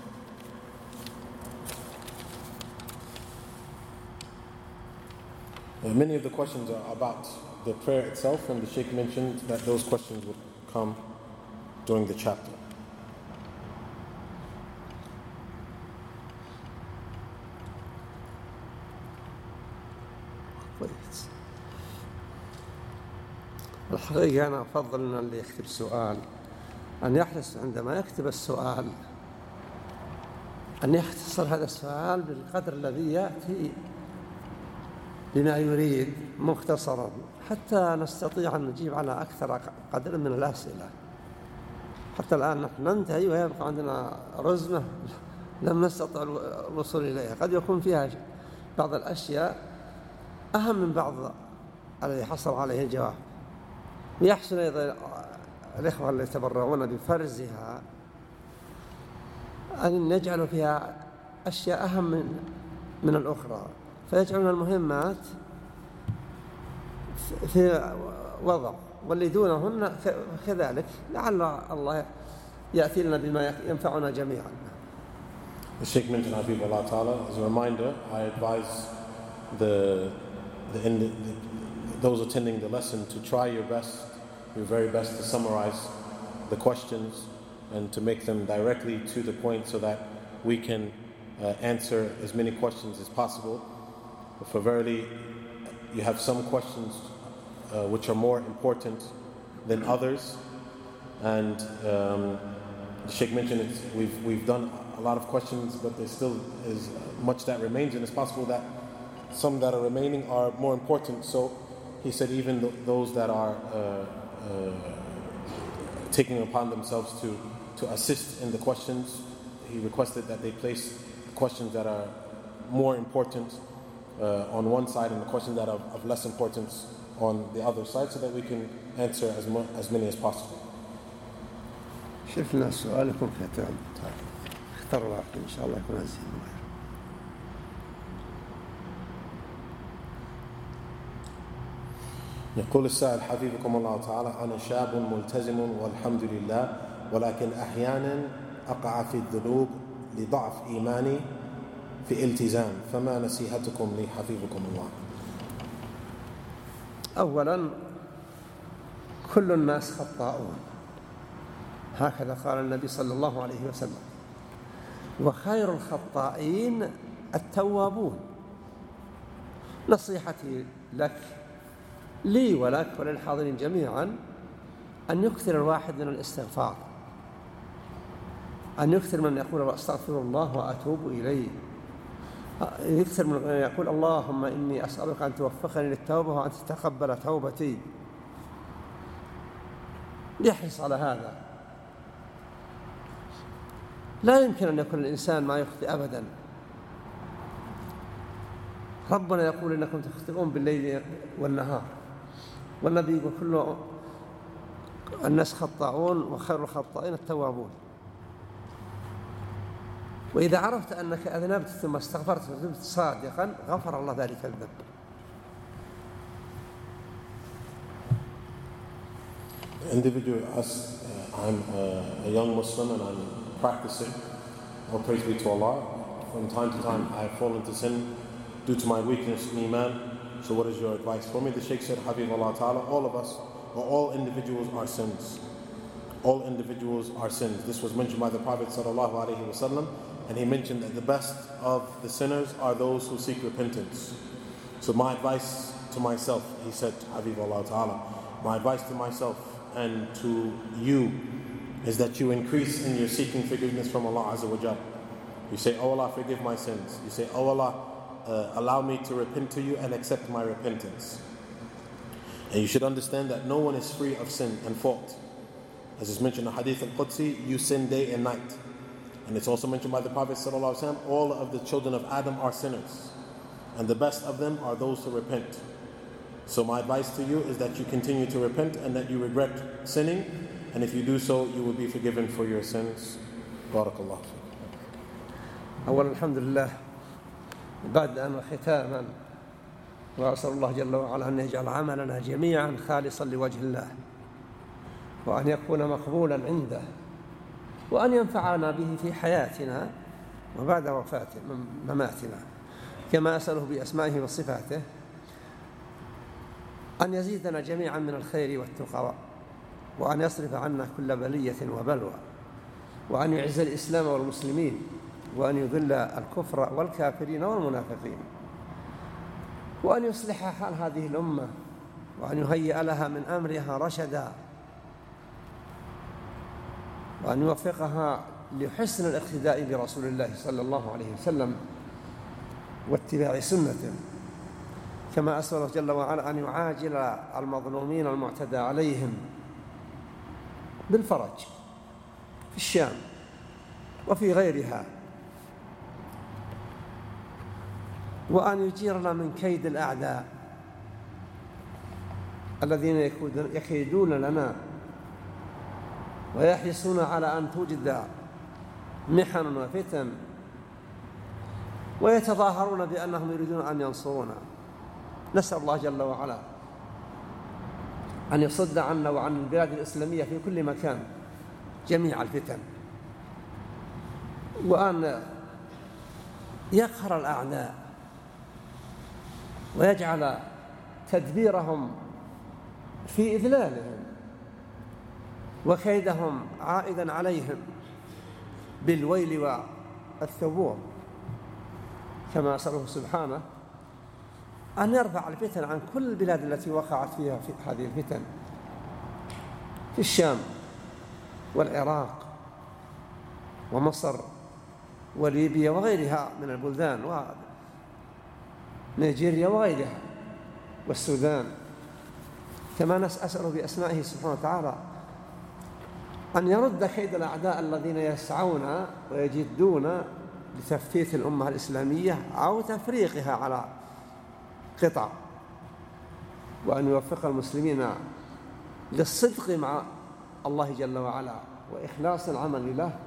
C: Many of the questions are about the prayer itself, and the Sheikh mentioned that those questions would come during the chapter.
B: الحقيقة أنا أفضل أن اللي يكتب سؤال أن يحرص عندما يكتب السؤال أن يختصر هذا السؤال بالقدر الذي يأتي بما يريد مختصرا حتى نستطيع أن نجيب على أكثر قدر من الأسئلة. حتى الآن نحن ننتهي ويبقى عندنا رزمة لم نستطع الوصول إليها، قد يكون فيها بعض الأشياء أهم من بعض الذي حصل عليه الجواب. ويحسن أيضا الإخوة اللي يتبرعون بفرزها أن يجعلوا فيها أشياء أهم من الأخرى، فيجعلون المهمات في وضع واللي دونهن كذلك، لعل الله يأتي لنا بما ينفعنا جميعا.
C: The Sheikh mentioned, Habibullah Ta'ala, as a reminder, I advise those attending the lesson to try your very best to summarize the questions and to make them directly to the point so that we can answer as many questions as possible. For verily, you have some questions which are more important than others, and the Sheikh mentioned we've done a lot of questions, but there still is much that remains, and it's possible that some that are remaining are more important. So he said even those that are taking upon themselves to assist in the questions, he requested that they place questions that are more important on one side and the questions that are of less importance on the other side, so that we can answer as many as possible.
B: شفنا سؤالكم كتاب اختار واحد إن شاء الله يكون أزين.
C: يقول السائل حفظكم الله تعالى: أنا شاب ملتزم والحمد لله، ولكن أحيانا أقع في الذنوب لضعف إيماني في التزام، فما نصيحتكم لي حفظكم الله؟
B: أولا كل الناس خطاؤون، هكذا قال النبي صلى الله عليه وسلم، وخير الخطائين التوابون. نصيحتي لك لي ولك وللحاضرين جميعا أن يكثر الواحد من الاستغفار، أن يكثر من يقول أستغفر الله وأتوب إليه، يكثر من يقول اللهم إني أسألك أن توفقني للتوبة وأن تتقبل توبتي. يحرص على هذا. لا يمكن أن يكون الإنسان ما يخطئ أبدا. ربنا يقول إنكم تخطئون بالليل والنهار، والنبي يقول كل الناس خطاؤون وخير الخطائين التوابون. وإذا عرفت أنك أذنبت ثم استغفرت وتبت صادقا غفر الله ذلك الذنب.
C: The individual asks, I'm a young Muslim and I'm practicing, all praise be to Allah. From time to time I fall into sin due to my weakness in Iman. So what is your advice for me? The Shaykh said, Habibullah Ta'ala, all of us, or all individuals are sins. All individuals are sins. This was mentioned by the Prophet Sallallahu Alaihi Wasallam, and he mentioned that the best of the sinners are those who seek repentance. So my advice to myself, he said, Habibullah Ta'ala, my advice to myself and to you is that you increase in your seeking forgiveness from Allah Azza wa Jal. You say, "Oh Allah, forgive my sins." You say, "Oh Allah, allow me to repent to you and accept my repentance." And you should understand that no one is free of sin and fault. As is mentioned in Hadith al-Qudsi, you sin day and night. And it's also mentioned by the Prophet ﷺ, all of the children of Adam are sinners. And the best of them are those who repent. So my advice to you is that you continue to repent and that you regret sinning. And if you do so, you will be forgiven for your sins. Barakallah.
B: أولا الحمد لله بدءا وختاما، وأسأل الله جل وعلا أن يجعل عملنا جميعا خالصا لوجه الله، وأن يكون مقبولا عنده، وأن ينفعنا به في حياتنا وبعد مماتنا، كما أسأله بأسمائه وصفاته أن يزيدنا جميعا من الخير والتقى، وأن يصرف عنا كل بلية وبلوى، وأن يعز الإسلام والمسلمين، وأن يذل الكفر والكافرين والمنافقين، وأن يصلح حال هذه الأمة، وأن يهيئ لها من أمرها رشدا، وأن يوفقها لحسن الاقتداء برسول الله صلى الله عليه وسلم واتباع سنته، كما أسأله جل وعلا أن يعاجل المظلومين المعتدى عليهم بالفرج في الشام وفي غيرها، وأن يجيرنا من كيد الأعداء الذين يكيدون لنا ويحرصون على أن توجد محن وفتن، ويتظاهرون بأنهم يريدون أن ينصرونا. نسأل الله جل وعلا أن يصد عنا وعن البلاد الإسلامية في كل مكان جميع الفتن، وأن يقهر الأعداء ويجعل تدبيرهم في إذلالهم وكيدهم عائدا عليهم بالويل والثبور، كما أسأله سبحانه أن يرفع الفتن عن كل البلاد التي وقعت فيها في هذه الفتن، في الشام والعراق ومصر وليبيا وغيرها من البلدان ونيجيريا وغيرها والسودان، كما أسأله بأسمائه سبحانه وتعالى أن يرد كيد الأعداء الذين يسعون ويجدون لتفتيت الأمة الإسلامية أو تفريقها على قطع، وأن يوفق المسلمين للصدق مع الله جل وعلا وإخلاص العمل له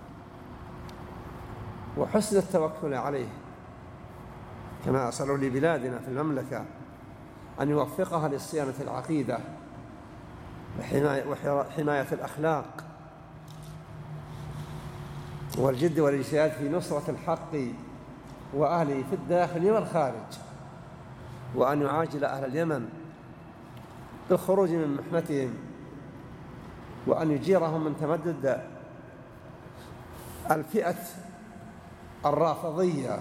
B: وحسن التوكل عليه، كما أسأل لبلادنا في المملكة أن يوفقها لصيانة العقيدة وحماية الأخلاق والجد والاجتهاد في نصرة الحق وأهله في الداخل والخارج، وأن يعاجل أهل اليمن بالخروج من محنتهم، وأن يجيرهم من تمدد الفئة الرافضية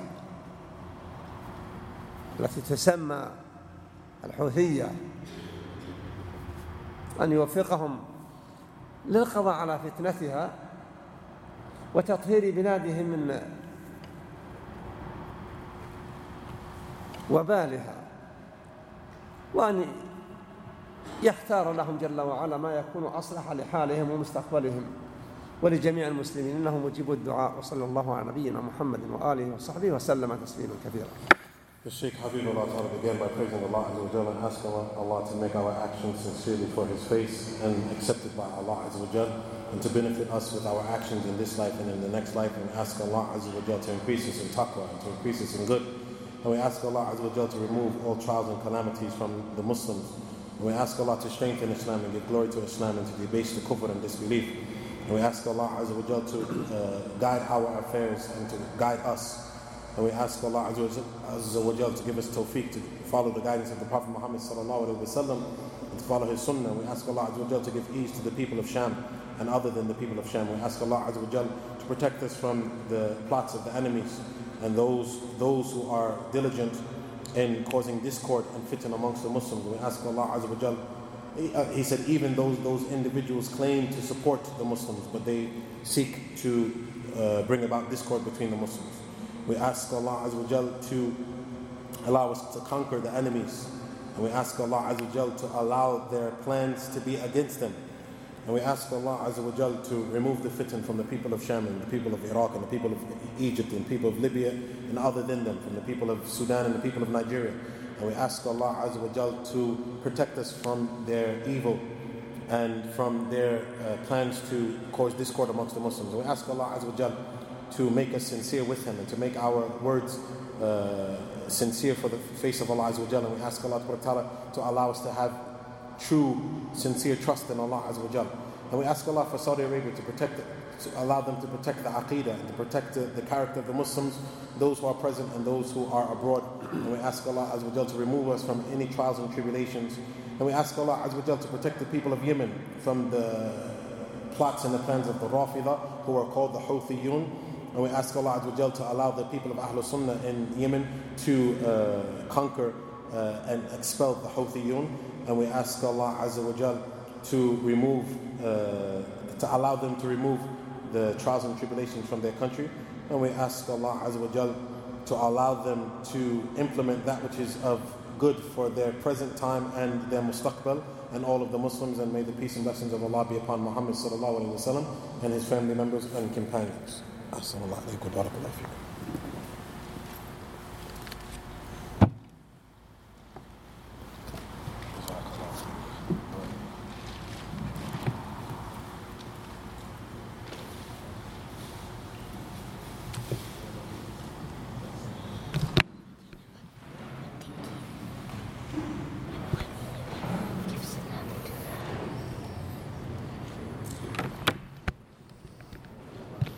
B: التي تسمى الحوثية، أن يوفقهم للقضاء على فتنتها وتطهير بلادهم من وبالها، وأن يختار لهم جل وعلا ما يكون أصلح لحالهم ومستقبلهم ولجميع المسلمين، إنه مجيب الدعاء. وصلى الله على نبينا محمد وآله وصحبه وسلم تسليما كثيرا.
C: The Shaykh Habibullah Ta'ala began by praising Allah Azza wa Jalla and asking Allah to make our actions sincerely for His face and accepted by Allah Azza wa Jalla, and to benefit us with our actions in this life and in the next life, and ask Allah Azza wa Jalla to increase us in taqwa and to increase us in good. And we ask Allah Azza wa Jalla to remove all trials and calamities from the Muslims. And we ask Allah to strengthen Islam and give glory to Islam and to debase the kufr and disbelief. And we ask Allah Azza wa Jalla to guide our affairs and to guide us. And we ask Allah Azza wa Jalla to give us tawfiq to follow the guidance of the Prophet Muhammad sallallahu alaihi wasallam and to follow his sunnah. And we ask Allah Azza wa Jalla to give ease to the people of Sham and other than the people of Sham. We ask Allah Azza wa Jalla to protect us from the plots of the enemies and those who are diligent in causing discord and fitna amongst the Muslims. We ask Allah Azza wa Jalla He said even those individuals claim to support the Muslims, but they seek to bring about discord between the Muslims. We ask Allah Azza wa Jal to allow us to conquer the enemies, and we ask Allah Azza wa Jal to allow their plans to be against them. And we ask Allah Azza wa Jal to remove the fitan from the people of Sham and the people of Iraq and the people of Egypt and the people of Libya and other than them, from the people of Sudan and the people of Nigeria. And we ask Allah Azza wa Jal to protect us from their evil and from their plans to cause discord amongst the Muslims. And we ask Allah Azza wa Jal to make us sincere with Him and to make our words sincere for the face of Allah Azza wa Jal. And we ask Allah to allow us to have true, sincere trust in Allah Azza wa Jal. And we ask Allah for Saudi Arabia to allow them to protect the Aqidah and to protect the character of the Muslims, those who are present and those who are abroad. And we ask Allah Azza wa Jal to remove us from any trials and tribulations. And we ask Allah Azza wa Jal to protect the people of Yemen from the plots and the plans of the Rafida, who are called the Houthiyun. And we ask Allah Azza wa Jal to allow the people of Ahlul Sunnah in Yemen to conquer and expel the Houthiyun. And we ask Allah Azza wa Jal to allow them to remove the trials and tribulations from their country. And we ask Allah Azza wa Jal to allow them to implement that which is of good for their present time and their mustaqbal and all of the Muslims. And may the peace and blessings of Allah be upon Muhammad sallallahu alaihi wasallam and his family members and companions. Assalamu alaikum wa rahmatullahi wa barakatuh.